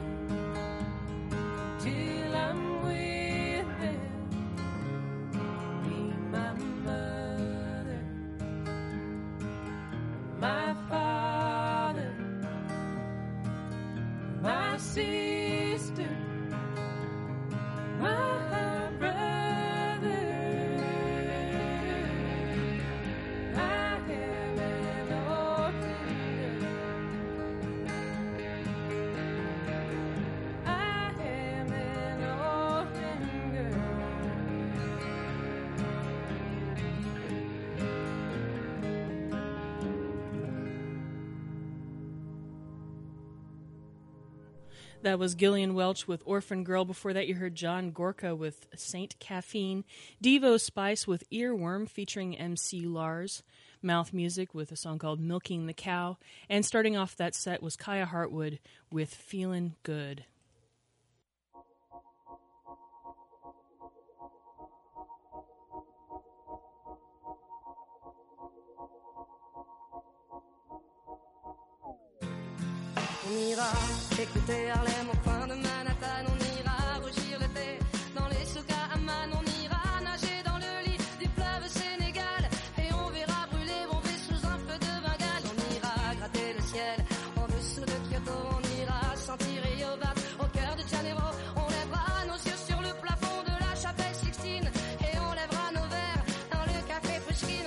till I'm with them. Be my mother, my father, my sister, my brother. I am an
That was Gillian Welch with Orphan Girl. Before that, you heard John Gorka with Saint Caffeine. Devo Spice with Earworm featuring MC Lars. Mouth Music with a song called Milking the Cow. And starting off that set was Kaya Hartwood with Feelin' Good.
On ira écouter Harlem au coin de Manhattan, on ira rougir le thé dans les souks à Amman, on ira nager dans le lit du fleuve Sénégal et on verra brûler bomber sous un feu de Bengale. On ira gratter le ciel en dessous de Kyoto, on ira sentir Yobat au cœur de Janeiro, on lèvera nos yeux sur le plafond de la chapelle Sixtine et on lèvera nos verres dans le café Pushkin.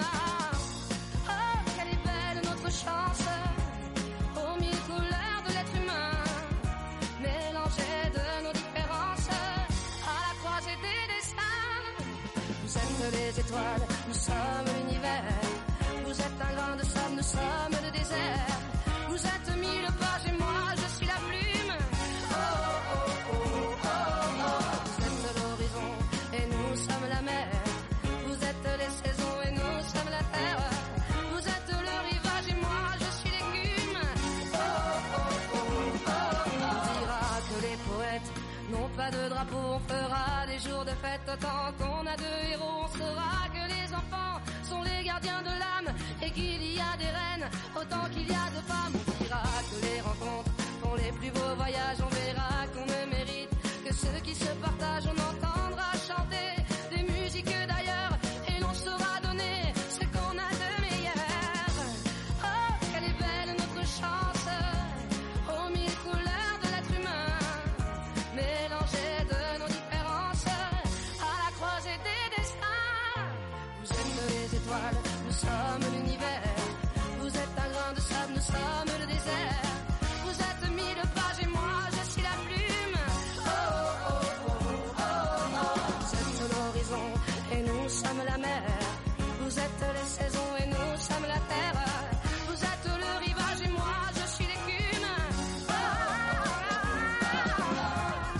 Oh, quelle est belle notre chance, aux mille couleurs de l'être humain, mélangées de nos différences, à la croisée des destins. Vous êtes les étoiles, nous sommes l'univers. Vous êtes un grain de sable, nous sommes le désert. Vous êtes mille pages et moi je suis la plume. Oh, oh, oh, oh, oh. Vous êtes l'horizon et nous sommes la mer. Vous êtes les saisons et nous sommes la terre. Vous êtes le rivage et moi je suis l'écume. Oh, oh, oh, oh, oh. On dira que les poètes n'ont pas de drapeau, on fera des jours de fête tant qu'on a deux héros. On saura que les enfants sont les gardiens de l'âme et qu'il y a des reines autant qu'il y a de femmes. On dira que les rencontres font les plus beaux voyages. On verra qu'on ne mérite que ceux qui se partagent. On entendra chanter des musiques d'ailleurs et l'on saura donner ce qu'on a de meilleur. Oh, quelle est belle notre chance, aux mille couleurs de l'être humain, mélangées de nos différences, à la croisée des destins. Vous êtes les étoiles, nous sommes l'univers. Vous êtes un grain de sable, nous sommes le désert. Vous êtes mille pages et moi je suis la plume. Oh, oh, oh, oh, oh, oh. Vous êtes l'horizon et nous sommes la mer. Vous êtes les saisons et nous sommes la terre. Vous êtes le rivage et moi je suis l'écume. Oh, oh, oh, oh.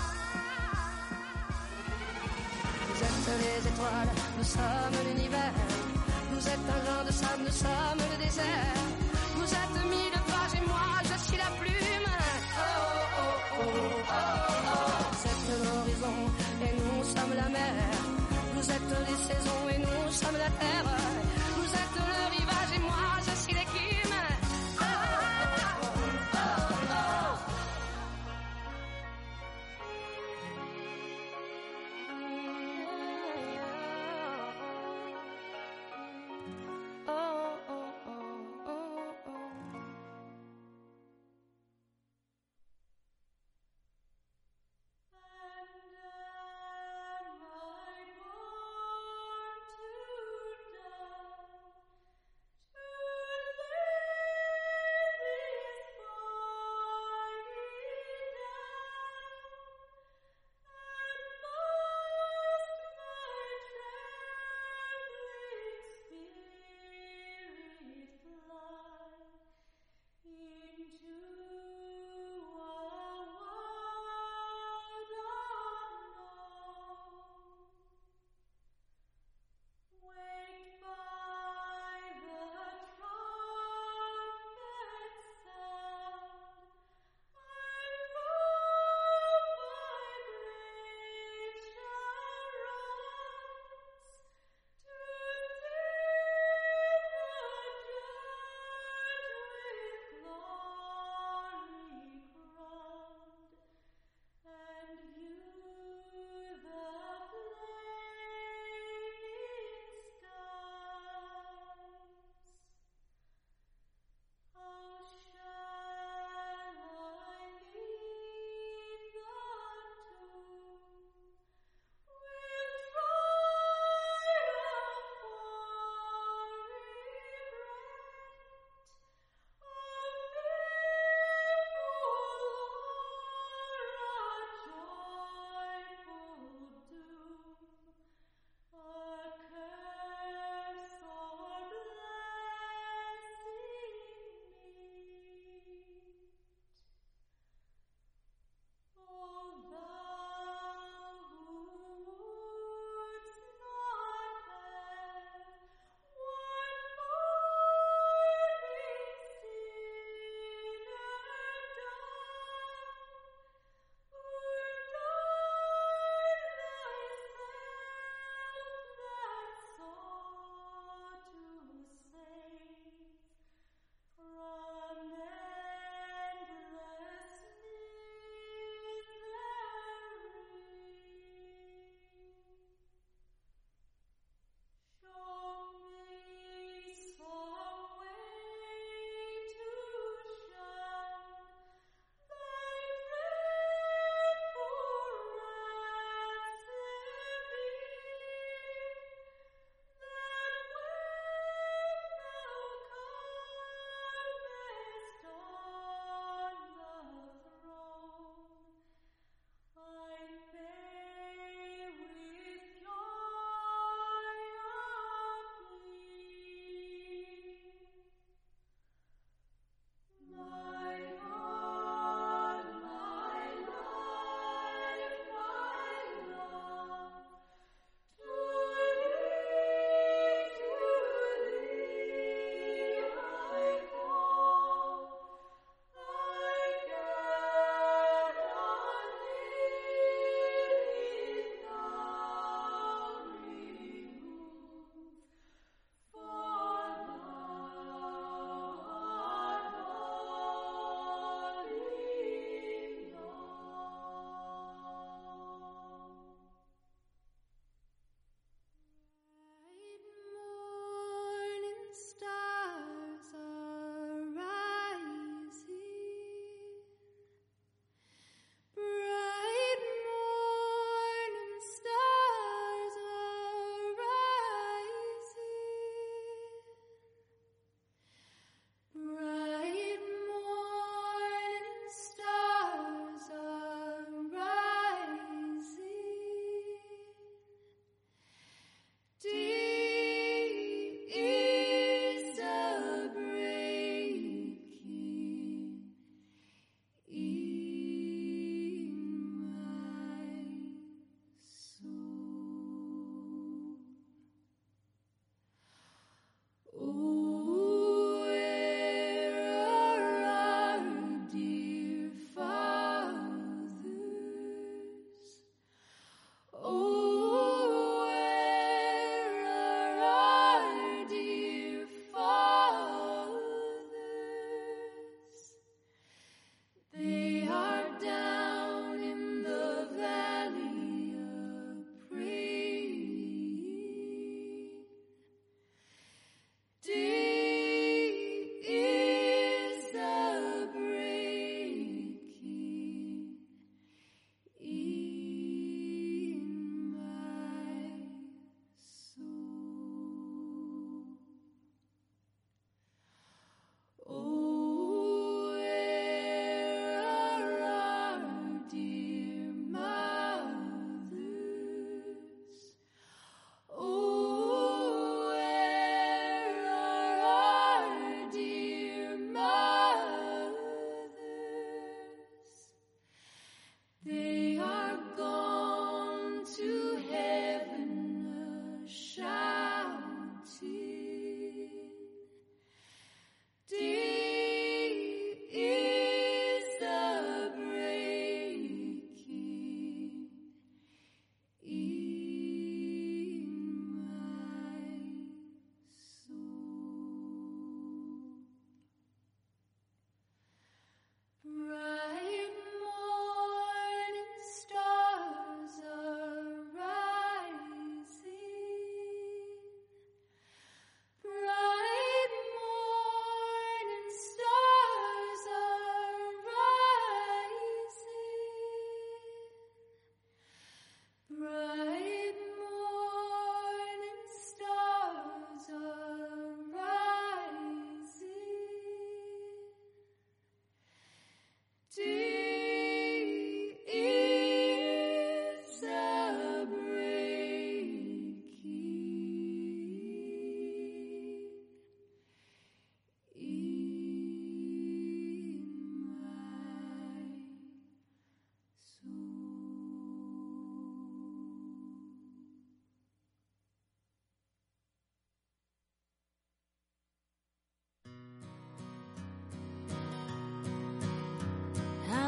Vous êtes les étoiles, nous sommes l'univers. Vous êtes un grain de sable, nous sommes le désert. Vous êtes mille pages et moi je suis la plume. Oh, oh, oh, oh, oh. Vous êtes l'horizon et nous sommes la mer. Vous êtes les saisons et nous sommes la terre. Vous êtes le rivage et moi je suis l'écume. Oh, oh, oh, oh.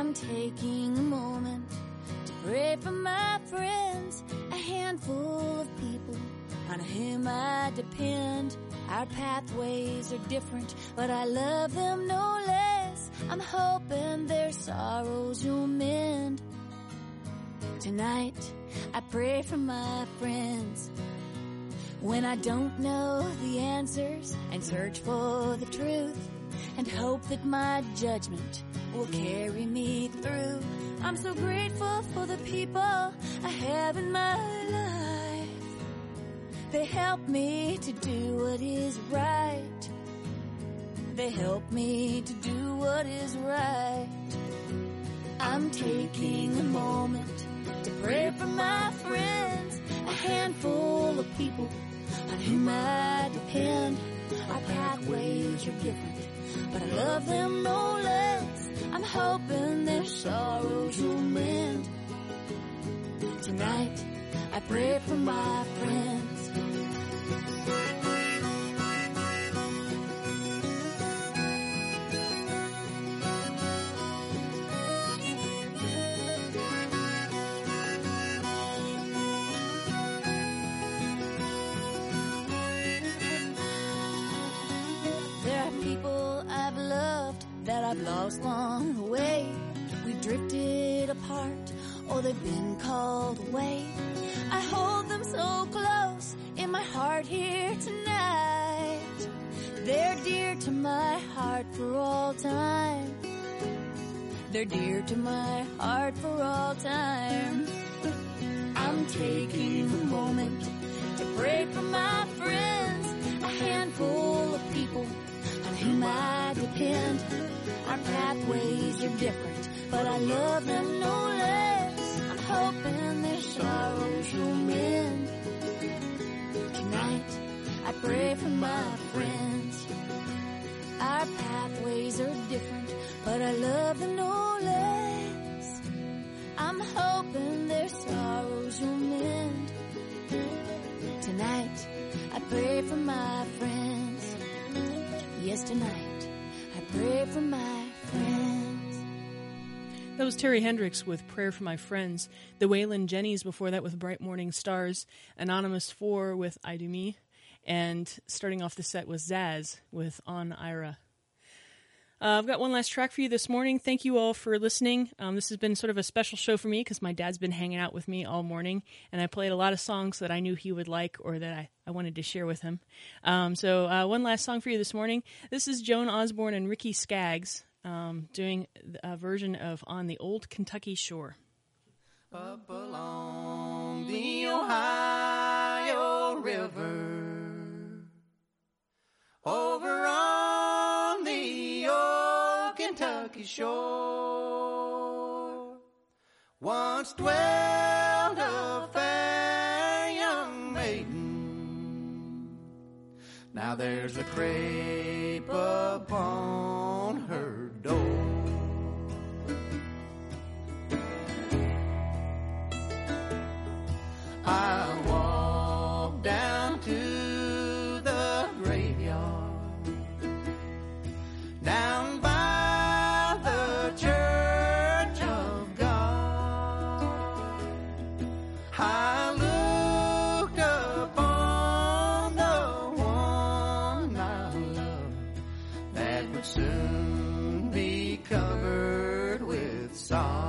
I'm taking a moment to pray for my friends, a handful of people on whom I depend. Our pathways are different, but I love them no less. I'm hoping their sorrows will mend. Tonight, I pray for my friends. When I don't know the answers, and search for the truth, and hope that my judgment will carry me through. I'm so grateful for the people I have in my life. They help me to do what is right. They help me to do what is right. I'm taking a moment to pray for my friends, a handful of people on whom I depend. Our pathways are different, but I love them no less. I'm hoping their sorrows will mend. Tonight, I pray for my friends. I've lost along the way. We drifted apart, or they've been called away. I hold them so close in my heart here tonight. They're dear to my heart for all time. They're dear to my heart for all time. I'm taking a moment to pray for my friends, a handful of people on whom I depend. Our pathways are different, but I love them no less. I'm hoping their sorrows will mend. Tonight, I pray for my friends. Our pathways are different, but I love them no less. I'm hoping their sorrows will mend. Tonight, I pray for my friends. Yes, tonight. Pray for my friends.
That was Terry Hendricks with Prayer for My Friends. The Waylon Jennys before that with Bright Morning Stars. Anonymous 4 with I Do Me. And starting off the set was Zaz with On Ira. I've got one last track for you this morning. Thank you all for listening. This has been sort of a special show for me because my dad's been hanging out with me all morning, and I played a lot of songs that I knew he would like or that I wanted to share with him. So one last song for you this morning. This is Joan Osborne and Ricky Skaggs doing a version of On the Old Kentucky Shore.
Up along the Ohio River, over on the old Kentucky shore, once dwelled a fair young maiden. Now there's a crape upon her door. I walked down to the graveyard, down by the Church of God. I looked upon the one I loved that would soon be covered with sod.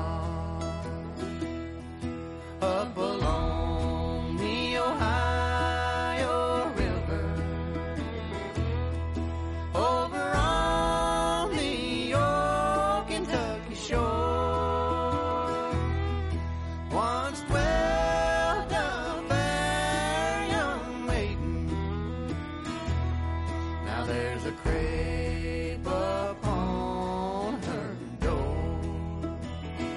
Up along the Ohio River, over on the old Kentucky shore, once dwelled a fair young maiden. Now there's a crape upon her door.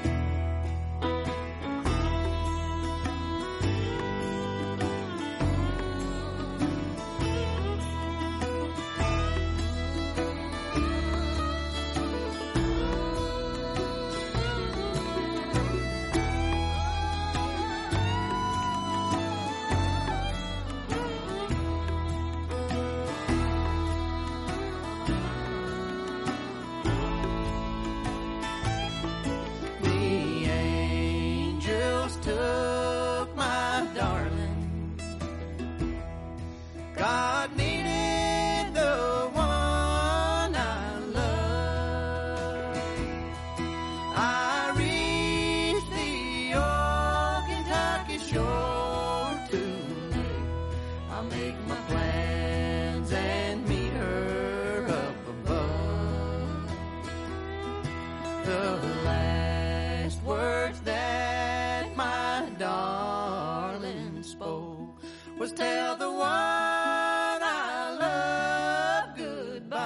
The last words that my darling spoke was tell the one I love goodbye.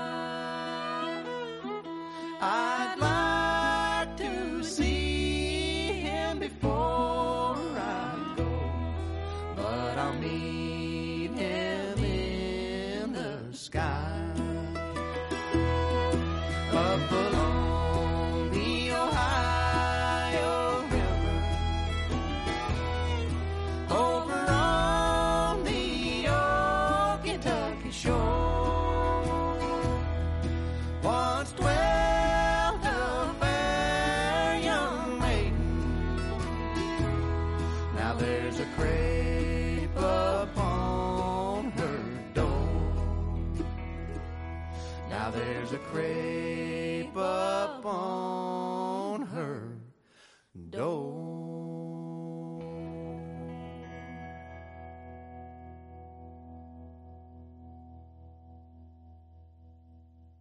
I'd like to see him before I go, but I'll meet him in the sky. Up along the Ohio River, over on the old Kentucky shore, once dwelt a fair young maiden. Now there's a crape upon her door. Now there's a crape upon